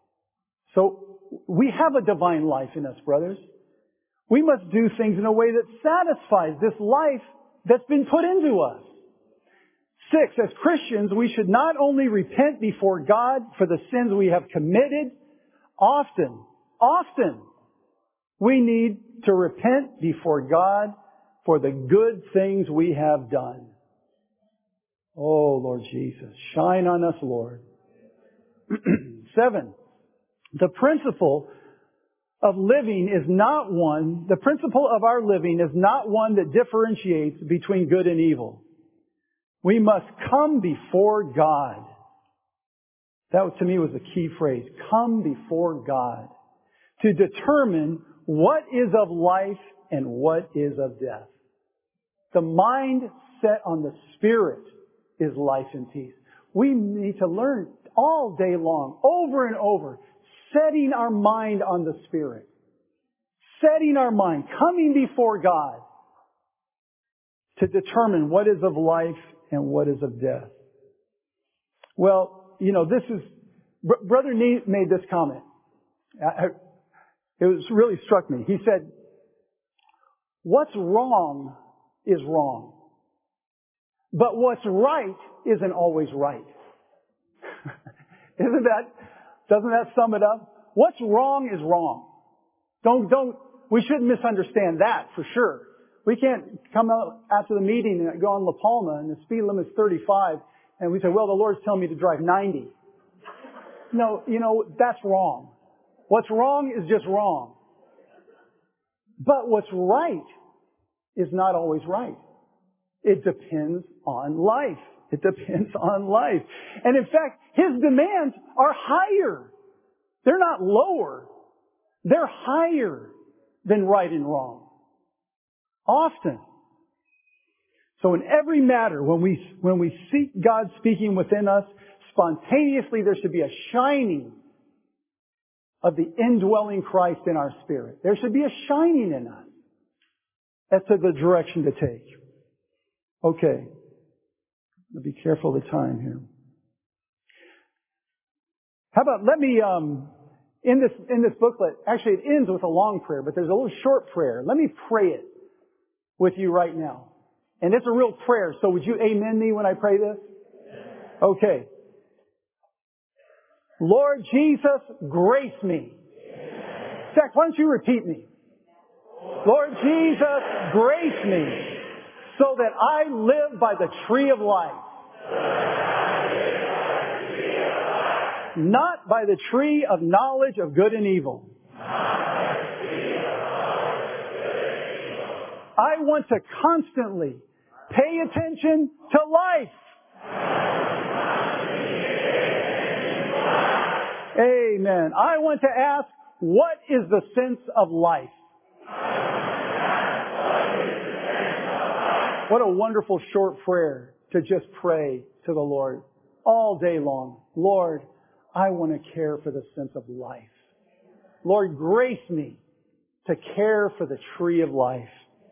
So we have a divine life in us, brothers. We must do things in a way that satisfies this life that's been put into us. Six, as Christians, we should not only repent before God for the sins we have committed, often, often, we need to repent before God for the good things we have done. Oh, Lord Jesus, shine on us, Lord. Seven, the principle of living is not one, the principle of our living is not one that differentiates between good and evil. We must come before God. That to me was the key phrase. Come before God to determine what is of life and what is of death. The mind set on the Spirit is life and peace. We need to learn all day long, over and over, setting our mind on the Spirit. Setting our mind, coming before God to determine what is of life and what is of death. Well, you know, this is, Brother Nee made this comment. I, it was really struck me. He said, what's wrong is wrong. But what's right isn't always right. Isn't that, doesn't that sum it up? What's wrong is wrong. Don't, don't, we shouldn't misunderstand that for sure. We can't come out after the meeting and go on La Palma and the speed limit's thirty-five and we say, well, the Lord's telling me to drive ninety. No, you know, that's wrong. What's wrong is just wrong. But what's right is not always right. It depends on life. It depends on life. And in fact, His demands are higher. They're not lower. They're higher than right and wrong. Often. So in every matter, when we, when we seek God speaking within us, spontaneously there should be a shining of the indwelling Christ in our spirit. There should be a shining in us as to the direction to take. Okay. Be careful of the time here. How about, let me, um, in this, in this booklet, actually it ends with a long prayer, but there's a little short prayer. Let me pray it with you right now. And it's a real prayer, so would you amen me when I pray this? Okay. Lord Jesus, grace me. Zach, why don't you repeat me? Lord Jesus, grace me so that I live by the tree of life. Not by the tree of knowledge of good and evil. I want to constantly pay attention to life. Amen. I want to ask, what is the sense of life? What a wonderful short prayer to just pray to the Lord all day long. Lord, I want to care for the sense of life. Lord, grace me to care for the tree of life.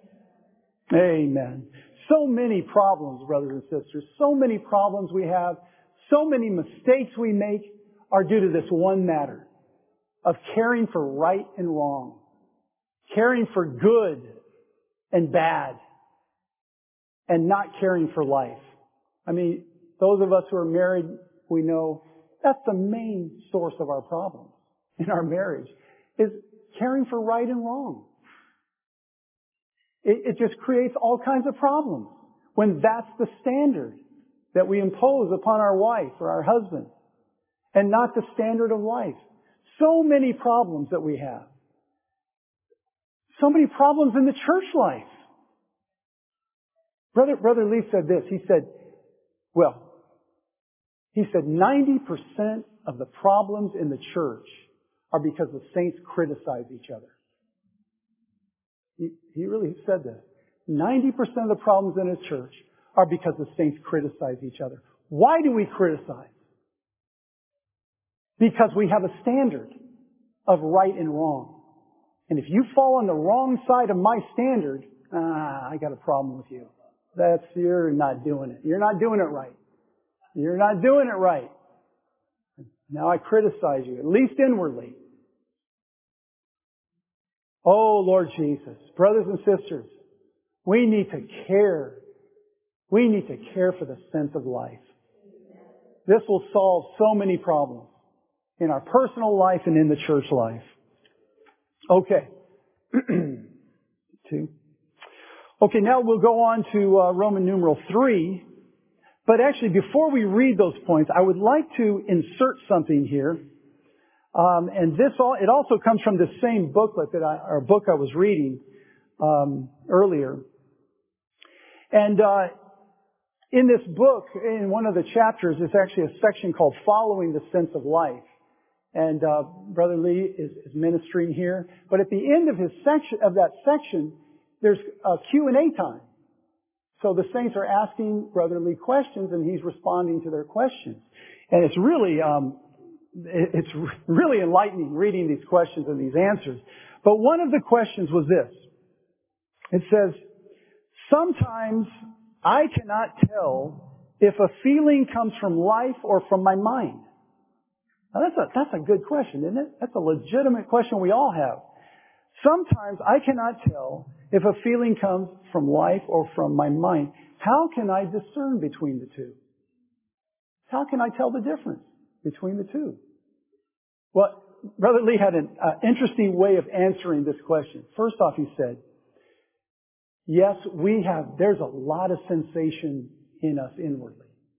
Amen. So many problems, brothers and sisters, so many problems we have, so many mistakes we make are due to this one matter of caring for right and wrong, caring for good and bad, and not caring for life. I mean, those of us who are married, we know that's the main source of our problems in our marriage, is caring for right and wrong. It, it just creates all kinds of problems when that's the standard that we impose upon our wife or our husband and not the standard of life. So many problems that we have. So many problems in the church life. Brother, Brother Lee said this. He said, well, he said ninety percent of the problems in the church are because the saints criticize each other. He, he really said this. ninety percent of the problems in a church are because the saints criticize each other. Why do we criticize? Because we have a standard of right and wrong. And if you fall on the wrong side of my standard, ah, I got a problem with you. That's, you're not doing it. You're not doing it right. You're not doing it right. Now I criticize you, at least inwardly. Oh, Lord Jesus, brothers and sisters, we need to care. We need to care for the sense of life. This will solve so many problems in our personal life and in the church life. Okay. Two. Okay, now we'll go on to uh, Roman numeral three. But actually, before we read those points, I would like to insert something here. Um, and this all, it also comes from the same booklet that I, or book I was reading um, earlier. And uh, in this book, in one of the chapters, there's actually a section called Following the Sense of Life. And uh, Brother Lee is, is ministering here. But at the end of his section, of that section, there's a Q and A time. So the saints are asking Brother Lee questions, and he's responding to their questions. And it's really, um, it's really enlightening reading these questions and these answers. But one of the questions was this. It says, sometimes I cannot tell if a feeling comes from life or from my mind. Now that's a, that's a good question, isn't it? That's a legitimate question we all have. Sometimes I cannot tell if a feeling comes from life or from my mind. How can I discern between the two? How can I tell the difference between the two? Well, Brother Lee had an uh, interesting way of answering this question. First off, he said, yes, we have, there's a lot of sensation in us inwardly.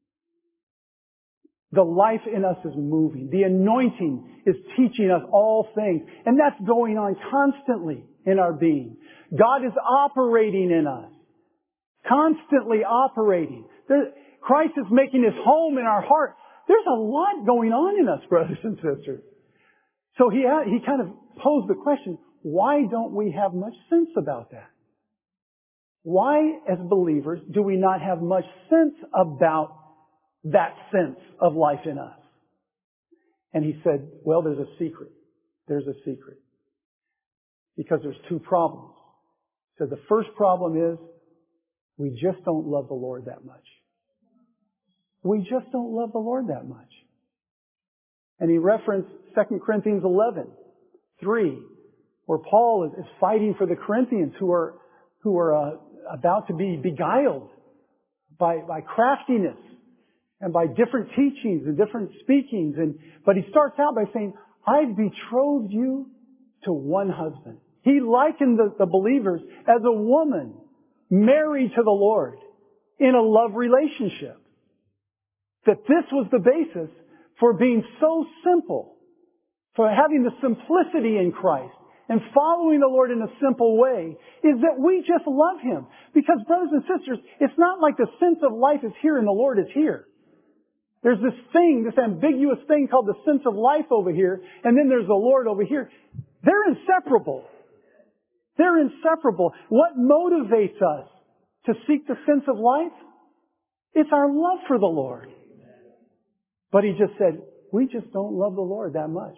The life in us is moving. The anointing is teaching us all things. And that's going on constantly in our being. God is operating in us. Constantly operating. There, Christ is making His home in our heart. There's a lot going on in us, brothers and sisters. So he, he kind of posed the question, why don't we have much sense about that? Why, as believers, do we not have much sense about that sense of life in us? And he said, well, there's a secret. There's a secret. Because there's two problems. So the first problem is we just don't love the Lord that much. We just don't love the Lord that much. And he referenced Second Corinthians eleven, three, where Paul is, is fighting for the Corinthians who are, who are uh, about to be beguiled by, by craftiness and by different teachings and different speakings. And, but he starts out by saying, I've betrothed you to one husband. He likened the, the believers as a woman married to the Lord in a love relationship. That this was the basis for being so simple, for having the simplicity in Christ and following the Lord in a simple way, is that we just love Him. Because, brothers and sisters, it's not like the sense of life is here and the Lord is here. There's this thing, this ambiguous thing called the sense of life over here, and then there's the Lord over here. They're inseparable. They're inseparable. What motivates us to seek the sense of life? It's our love for the Lord. But he just said, we just don't love the Lord that much.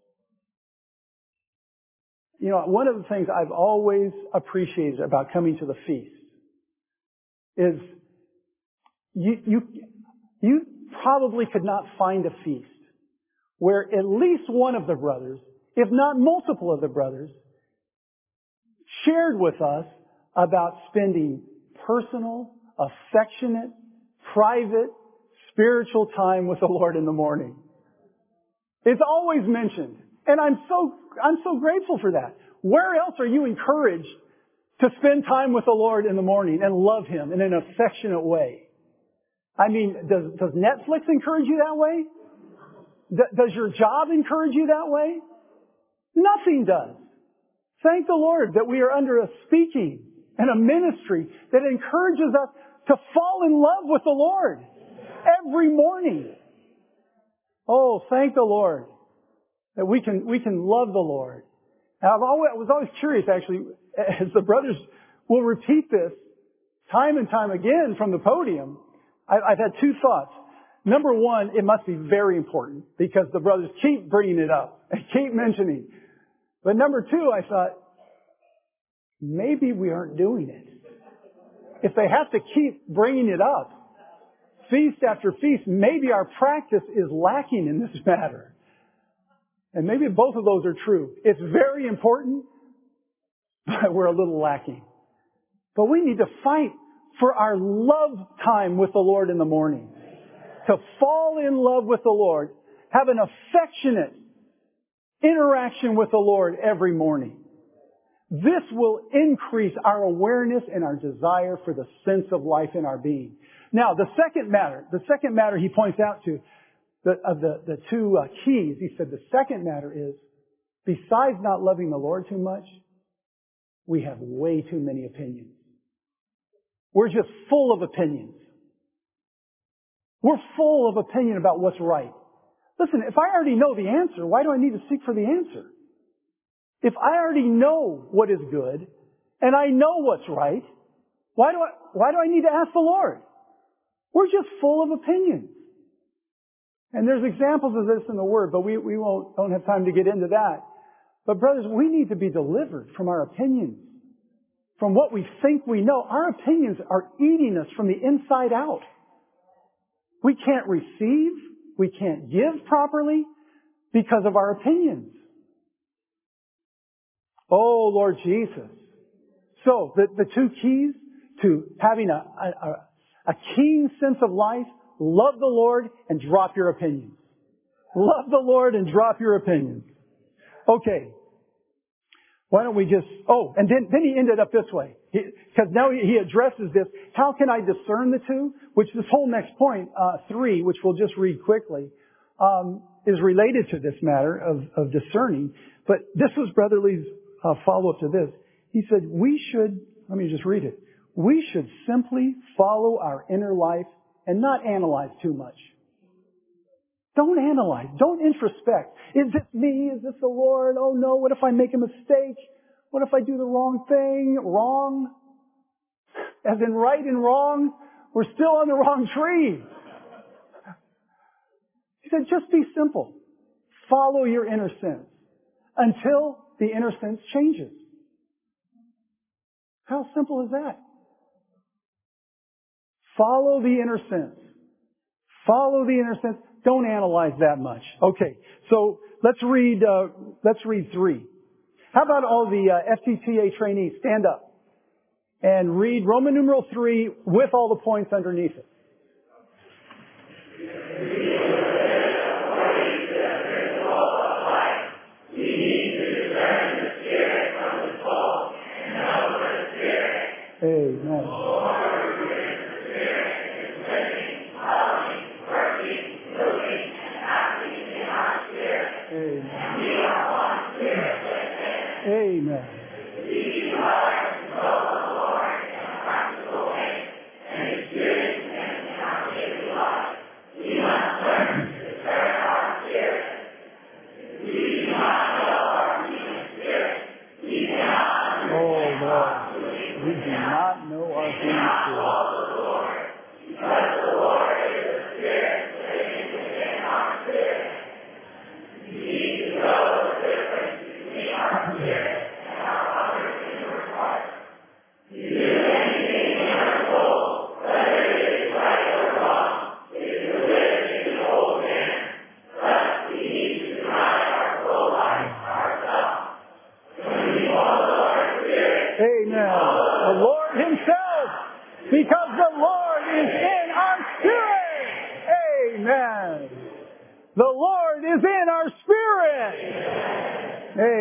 You know, one of the things I've always appreciated about coming to the feast is you, you, you probably could not find a feast where at least one of the brothers, if not multiple of the brothers, shared with us about spending personal, affectionate, private, spiritual time with the Lord in the morning. It's always mentioned. And I'm so, I'm so grateful for that. Where else are you encouraged to spend time with the Lord in the morning and love Him in an affectionate way? I mean, does, does Netflix encourage you that way? D- does your job encourage you that way? Nothing does. Thank the Lord that we are under a speaking and a ministry that encourages us to fall in love with the Lord every morning. Oh, thank the Lord that we can, we can love the Lord. And I've always, I was always curious, actually, as the brothers will repeat this time and time again from the podium, I, I've had two thoughts. Number one, it must be very important because the brothers keep bringing it up and keep mentioning. But number two, I thought, maybe we aren't doing it. If they have to keep bringing it up, feast after feast, maybe our practice is lacking in this matter. And maybe both of those are true. It's very important, but we're a little lacking. But we need to fight for our love time with the Lord in the morning. To fall in love with the Lord. Have an affectionate interaction with the Lord every morning. This will increase our awareness and our desire for the sense of life in our being. Now, the second matter, the second matter he points out to, the, of the, the two uh, keys, he said the second matter is, besides not loving the Lord too much, we have way too many opinions. We're just full of opinions. We're full of opinion about what's right. Listen, if I already know the answer, why do I need to seek for the answer? If I already know what is good, and I know what's right, why do I, why do I need to ask the Lord? We're just full of opinions. And there's examples of this in the Word, but we, we won't, don't have time to get into that. But brothers, we need to be delivered from our opinions. From what we think we know. Our opinions are eating us from the inside out. We can't receive, we can't give properly because of our opinions. Oh, Lord Jesus. So, the, the two keys to having a, a, a keen sense of life, love the Lord and drop your opinions. Love the Lord and drop your opinions. Okay. Why don't we just, oh, and then, then he ended up this way. Because now he, he addresses this. How can I discern the two? Which this whole next point, uh, three, which we'll just read quickly, um, is related to this matter of, of discerning. But this was Brother Lee's uh, follow-up to this. He said, we should, let me just read it. We should simply follow our inner life and not analyze too much. Don't analyze. Don't introspect. Is this me? Is this the Lord? Oh no, what if I make a mistake? What if I do the wrong thing? Wrong? As in right and wrong? We're still on the wrong tree. He said, just be simple. Follow your inner sense until the inner sense changes. How simple is that? Follow the inner sense. Follow the inner sense. Don't analyze that much. Okay, so let's read. Uh, let's read three. How about all the uh, F T T A trainees stand up and read Roman numeral three with all the points underneath it. Amen. Amen. Oh Lord, we do not know our human spirit. Amen. The Lord Himself, because the Lord is in our spirit. Amen. The Lord is in our spirit.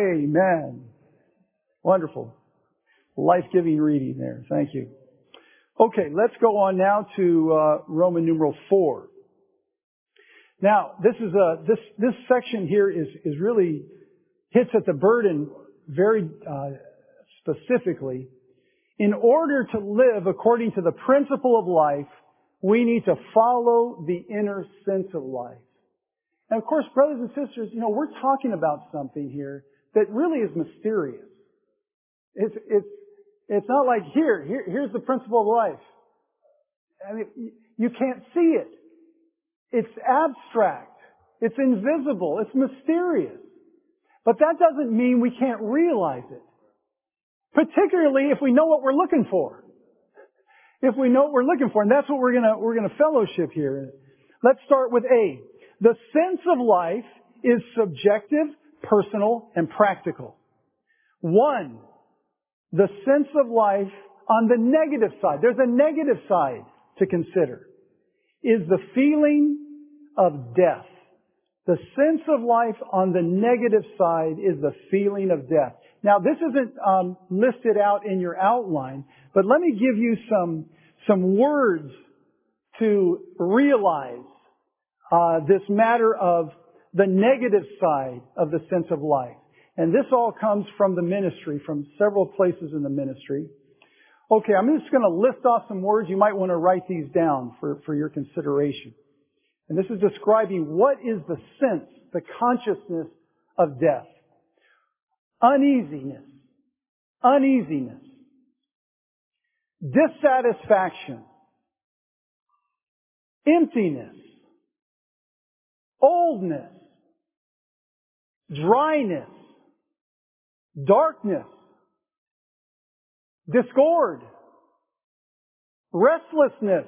Amen. Wonderful. Life-giving reading there. Thank you. Okay, let's go on now to uh, Roman numeral four. Now, this is a this this section here is is really hits at the burden very uh, specifically. In order to live according to the principle of life, we need to follow the inner sense of life. And of course, brothers and sisters, you know, we're talking about something here that really is mysterious. It's it's it's not like here, here here's the principle of life. I mean, you can't see it. It's abstract. It's invisible. It's mysterious. But that doesn't mean we can't realize it. Particularly if we know what we're looking for. If we know what we're looking for, and that's what we're gonna we're gonna fellowship here. Let's start with A. The sense of life is subjective, personal, and practical. One, the sense of life on the negative side. There's a negative side to consider. Is the feeling of death. The sense of life on the negative side is the feeling of death. Now, this isn't um, listed out in your outline, but let me give you some some words to realize uh, this matter of the negative side of the sense of life. And this all comes from the ministry, from several places in the ministry. Okay, I'm just going to list off some words. You might want to write these down for, for your consideration. And this is describing what is the sense, the consciousness of death. Uneasiness. Uneasiness. Dissatisfaction. Emptiness. Oldness. Dryness. Darkness. Discord. Restlessness.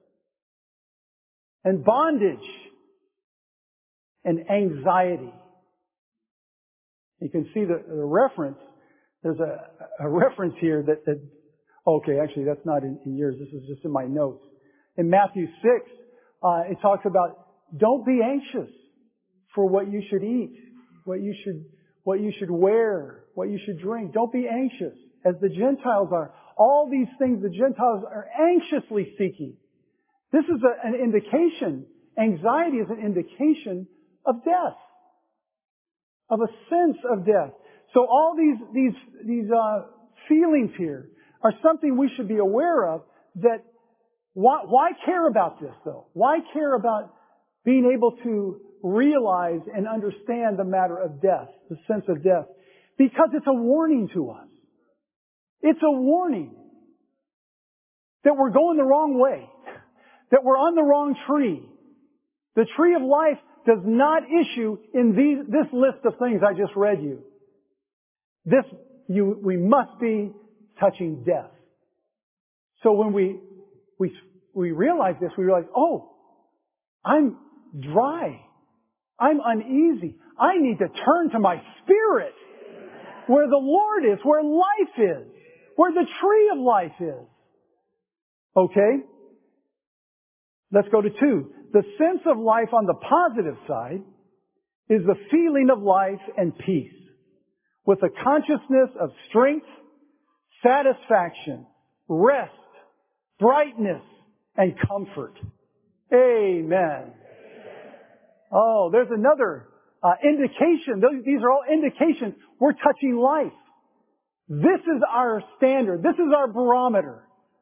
And bondage. And anxiety. You can see the, the reference. There's a, a reference here that, that, okay, actually that's not in, in yours. This is just in my notes. In Matthew six, uh, it talks about don't be anxious for what you should eat, what you should, what you should wear, what you should drink. Don't be anxious as the Gentiles are. All these things the Gentiles are anxiously seeking. This is a, an indication. Anxiety is an indication of death. Of a sense of death. So all these these these uh, feelings here are something we should be aware of. That why, why care about this though? Why care about being able to realize and understand the matter of death, the sense of death? Because it's a warning to us. It's a warning that we're going the wrong way, that we're on the wrong tree. The tree of life does not issue in these, this list of things I just read you. This, you, we must be touching death. So when we, we, we realize this, we realize, oh, I'm dry. I'm uneasy. I need to turn to my spirit where the Lord is, where life is, where the tree of life is. Okay? Let's go to two. The sense of life on the positive side is the feeling of life and peace with a consciousness of strength, satisfaction, rest, brightness, and comfort. Amen. Oh, there's another uh, indication. These are all indications we're touching life. This is our standard. This is our barometer.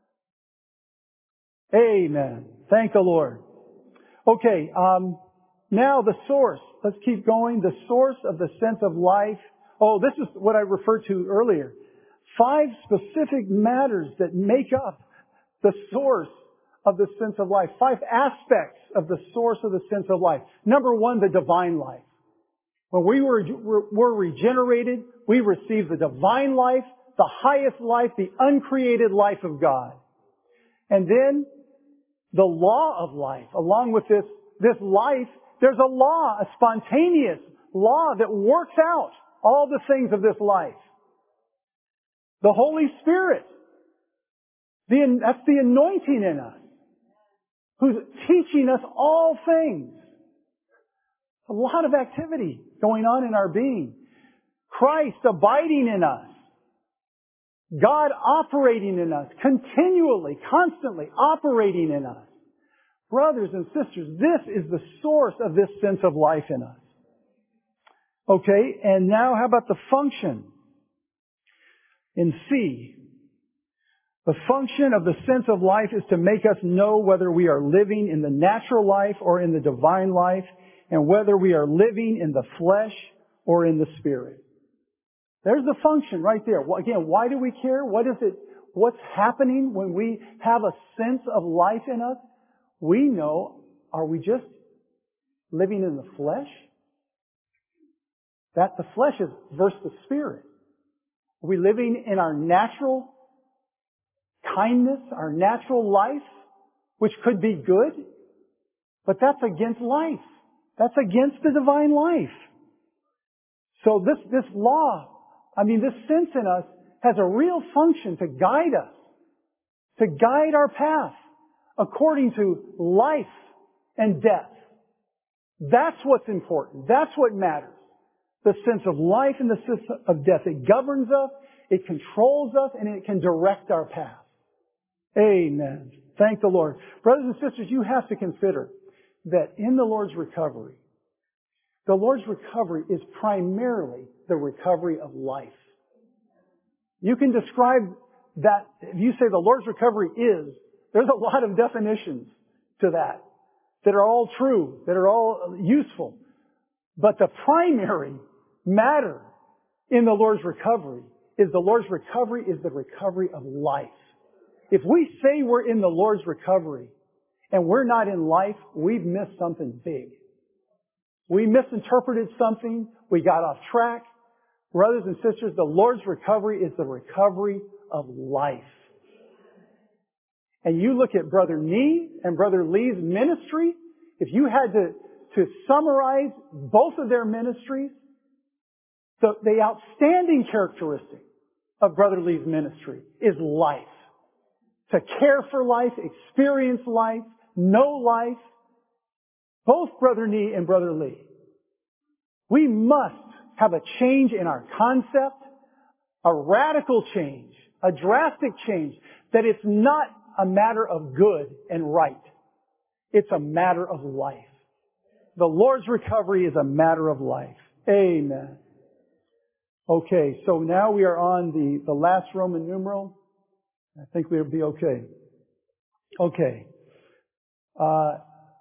Amen. Thank the Lord. Okay, um, now the source. Let's keep going. The source of the sense of life. Oh, this is what I referred to earlier. Five specific matters that make up the source of the sense of life. Five aspects of the source of the sense of life. Number one, the divine life. When we were, were regenerated, we received the divine life, the highest life, the uncreated life of God. And then the law of life. Along with this, this life, there's a law, a spontaneous law that works out all the things of this life. The Holy Spirit. The, that's the anointing in us. Who's teaching us all things. A lot of activity going on in our being. Christ abiding in us. God operating in us, continually, constantly operating in us. Brothers and sisters, this is the source of this sense of life in us. Okay, and now how about the function? In C, the function of the sense of life is to make us know whether we are living in the natural life or in the divine life, and whether we are living in the flesh or in the spirit. There's the function right there. Again, why do we care? What is it? What's happening when we have a sense of life in us? We know, are we just living in the flesh? That the flesh is versus the spirit. Are we living in our natural kindness, our natural life, which could be good? But that's against life. That's against the divine life. So this, this law, I mean, this sense in us has a real function to guide us, to guide our path according to life and death. That's what's important. That's what matters. The sense of life and the sense of death. It governs us, it controls us, and it can direct our path. Amen. Thank the Lord. Brothers and sisters, you have to consider that in the Lord's recovery, the Lord's recovery is primarily the recovery of life. You can describe that, if you say the Lord's recovery is, there's a lot of definitions to that, that are all true, that are all useful. But the primary matter in the Lord's recovery is the Lord's recovery is the recovery of life. If we say we're in the Lord's recovery and we're not in life, we've missed something big. We misinterpreted something. We got off track. Brothers and sisters, the Lord's recovery is the recovery of life. And you look at Brother Nee and Brother Lee's ministry, if you had to, to summarize both of their ministries, the, the outstanding characteristic of Brother Lee's ministry is life. To care for life, experience life, know life. Both Brother Nee and Brother Lee. We must have a change in our concept, a radical change, a drastic change, that it's not a matter of good and right. It's a matter of life. The Lord's recovery is a matter of life. Amen. Okay, so now we are on the, the last Roman numeral. I think we'll be okay. Okay. Uh,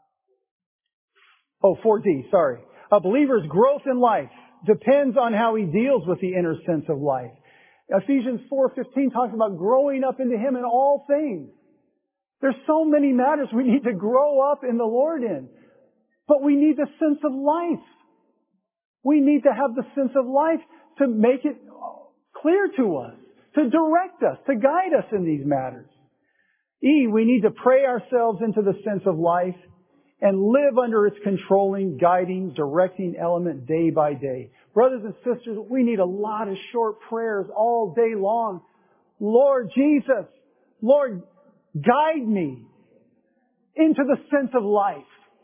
oh, four D, sorry. A believer's growth in life depends on how he deals with the inner sense of life. Ephesians four fifteen talks about growing up into Him in all things. There's so many matters we need to grow up in the Lord in. But we need the sense of life. We need to have the sense of life to make it clear to us, to direct us, to guide us in these matters. E, we need to pray ourselves into the sense of life and live under its controlling, guiding, directing element day by day. Brothers and sisters, we need a lot of short prayers all day long. Lord Jesus, Lord, guide me into the sense of life.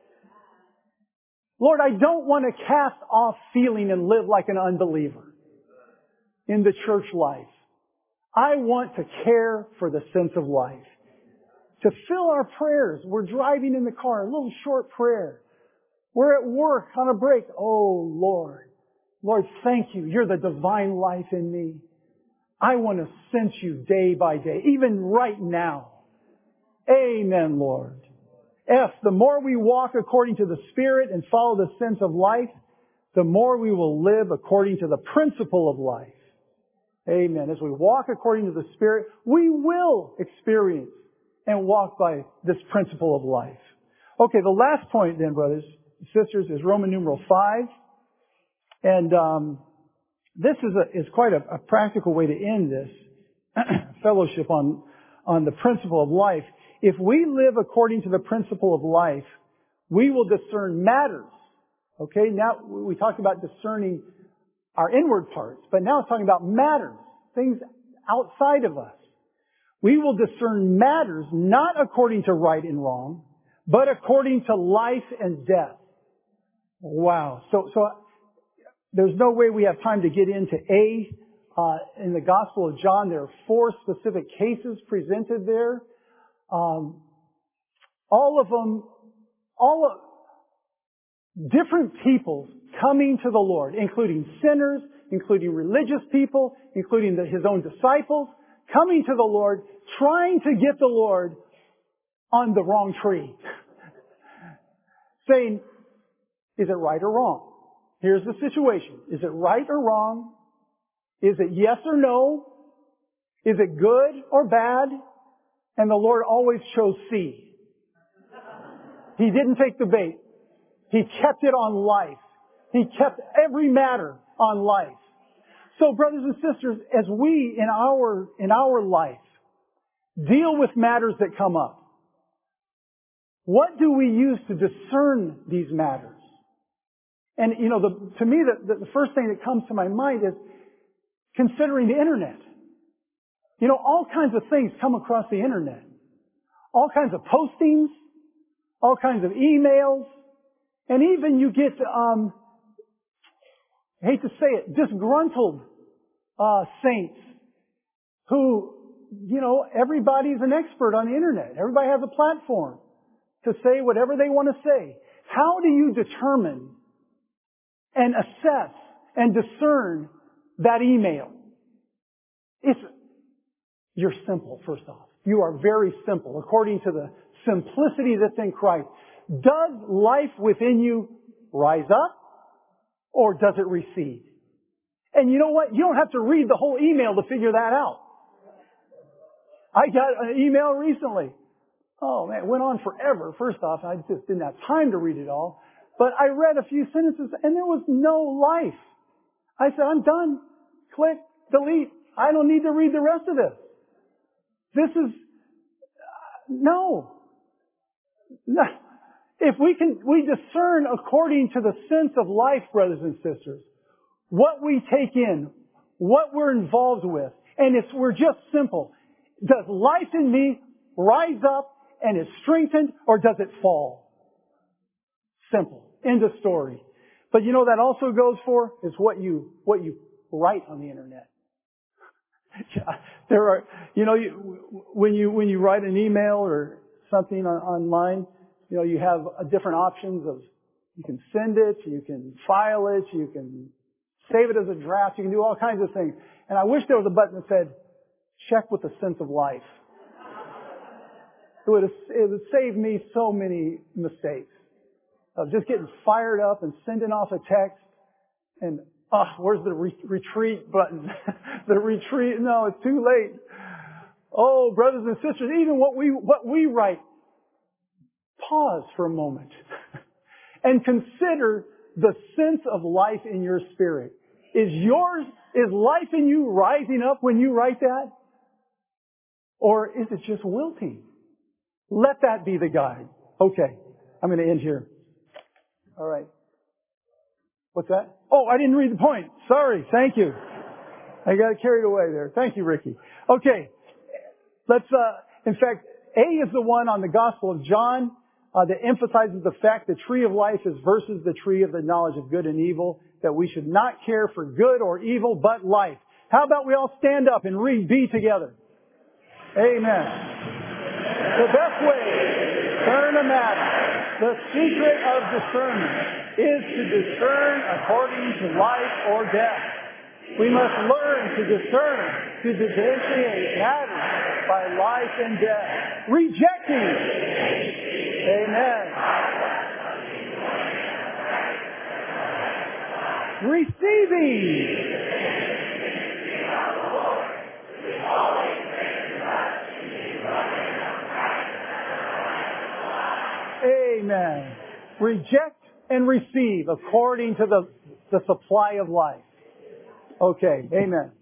Lord, I don't want to cast off feeling and live like an unbeliever in the church life. I want to care for the sense of life. To fill our prayers. We're driving in the car, a little short prayer. We're at work on a break. Oh, Lord. Lord, thank you. You're the divine life in me. I want to sense you day by day, even right now. Amen, Lord. F, the more we walk according to the Spirit and follow the sense of life, the more we will live according to the principle of life. Amen. As we walk according to the Spirit, we will experience and walk by this principle of life. Okay, the last point then, brothers and sisters, is Roman numeral five. And um, this is a, is quite a, a practical way to end this fellowship on, on the principle of life. If we live according to the principle of life, we will discern matters. Okay, now we talked about discerning our inward parts, but now it's talking about matters, things outside of us. We will discern matters not according to right and wrong, but according to life and death. Wow. So, so there's no way we have time to get into A. Uh, in the Gospel of John, there are four specific cases presented there. Um, all of them, all of different people coming to the Lord, including sinners, including religious people, including the, His own disciples, coming to the Lord, trying to get the Lord on the wrong tree. Saying, is it right or wrong? Here's the situation. Is it right or wrong? Is it yes or no? Is it good or bad? And the Lord always chose C. He didn't take the bait. He kept it on life. He kept every matter on life. So brothers and sisters, as we in our, in our life deal with matters that come up, what do we use to discern these matters? And, you know, the, to me, the, the first thing that comes to my mind is considering the internet. You know, all kinds of things come across the internet. All kinds of postings, all kinds of emails, and even you get, um, I hate to say it, disgruntled uh, saints who, you know, everybody's an expert on the internet. Everybody has a platform to say whatever they want to say. How do you determine and assess and discern that email? It's, you're simple, first off. You are very simple, according to the simplicity that's in Christ. Does life within you rise up, or does it recede? And you know what? You don't have to read the whole email to figure that out. I got an email recently. Oh man, it went on forever. First off, I just didn't have time to read it all. But I read a few sentences and there was no life. I said, I'm done. Click, delete. I don't need to read the rest of this. This is, uh, no. no. If we can, we discern according to the sense of life, brothers and sisters, what we take in, what we're involved with, and it's, we're just simple. Does life in me rise up and is strengthened, or does it fall? Simple. End of story. But you know that also goes for is what you, what you write on the internet. There are, you know, you, when you, when you write an email or something on, online, you know, you have uh, different options of, you can send it, you can file it, you can save it as a draft, you can do all kinds of things. And I wish there was a button that said, check with a sense of life. It would have, it would save me so many mistakes of just getting fired up and sending off a text and, oh, where's the re- retreat button? The retreat, no, it's too late. Oh, brothers and sisters, even what we, what we write, pause for a moment and consider the sense of life in your spirit. Is yours, is life in you rising up when you write that? Or is it just wilting? Let that be the guide. Okay, I'm going to end here. All right. What's that? Oh, I didn't read the point. Sorry. Thank you. I got carried away there. Thank you, Ricky. Okay. Let's, uh, in fact, A is the one on the Gospel of John uh, that emphasizes the fact the tree of life is versus the tree of the knowledge of good and evil, that we should not care for good or evil, but life. How about we all stand up and read B together? Amen. The best way to discern a matter, the secret of discernment, is to discern according to life or death. We must learn to discern, to differentiate matters by life and death. Rejecting. Amen. Receiving. Amen. Reject and receive according to the, the supply of life. Okay. Amen.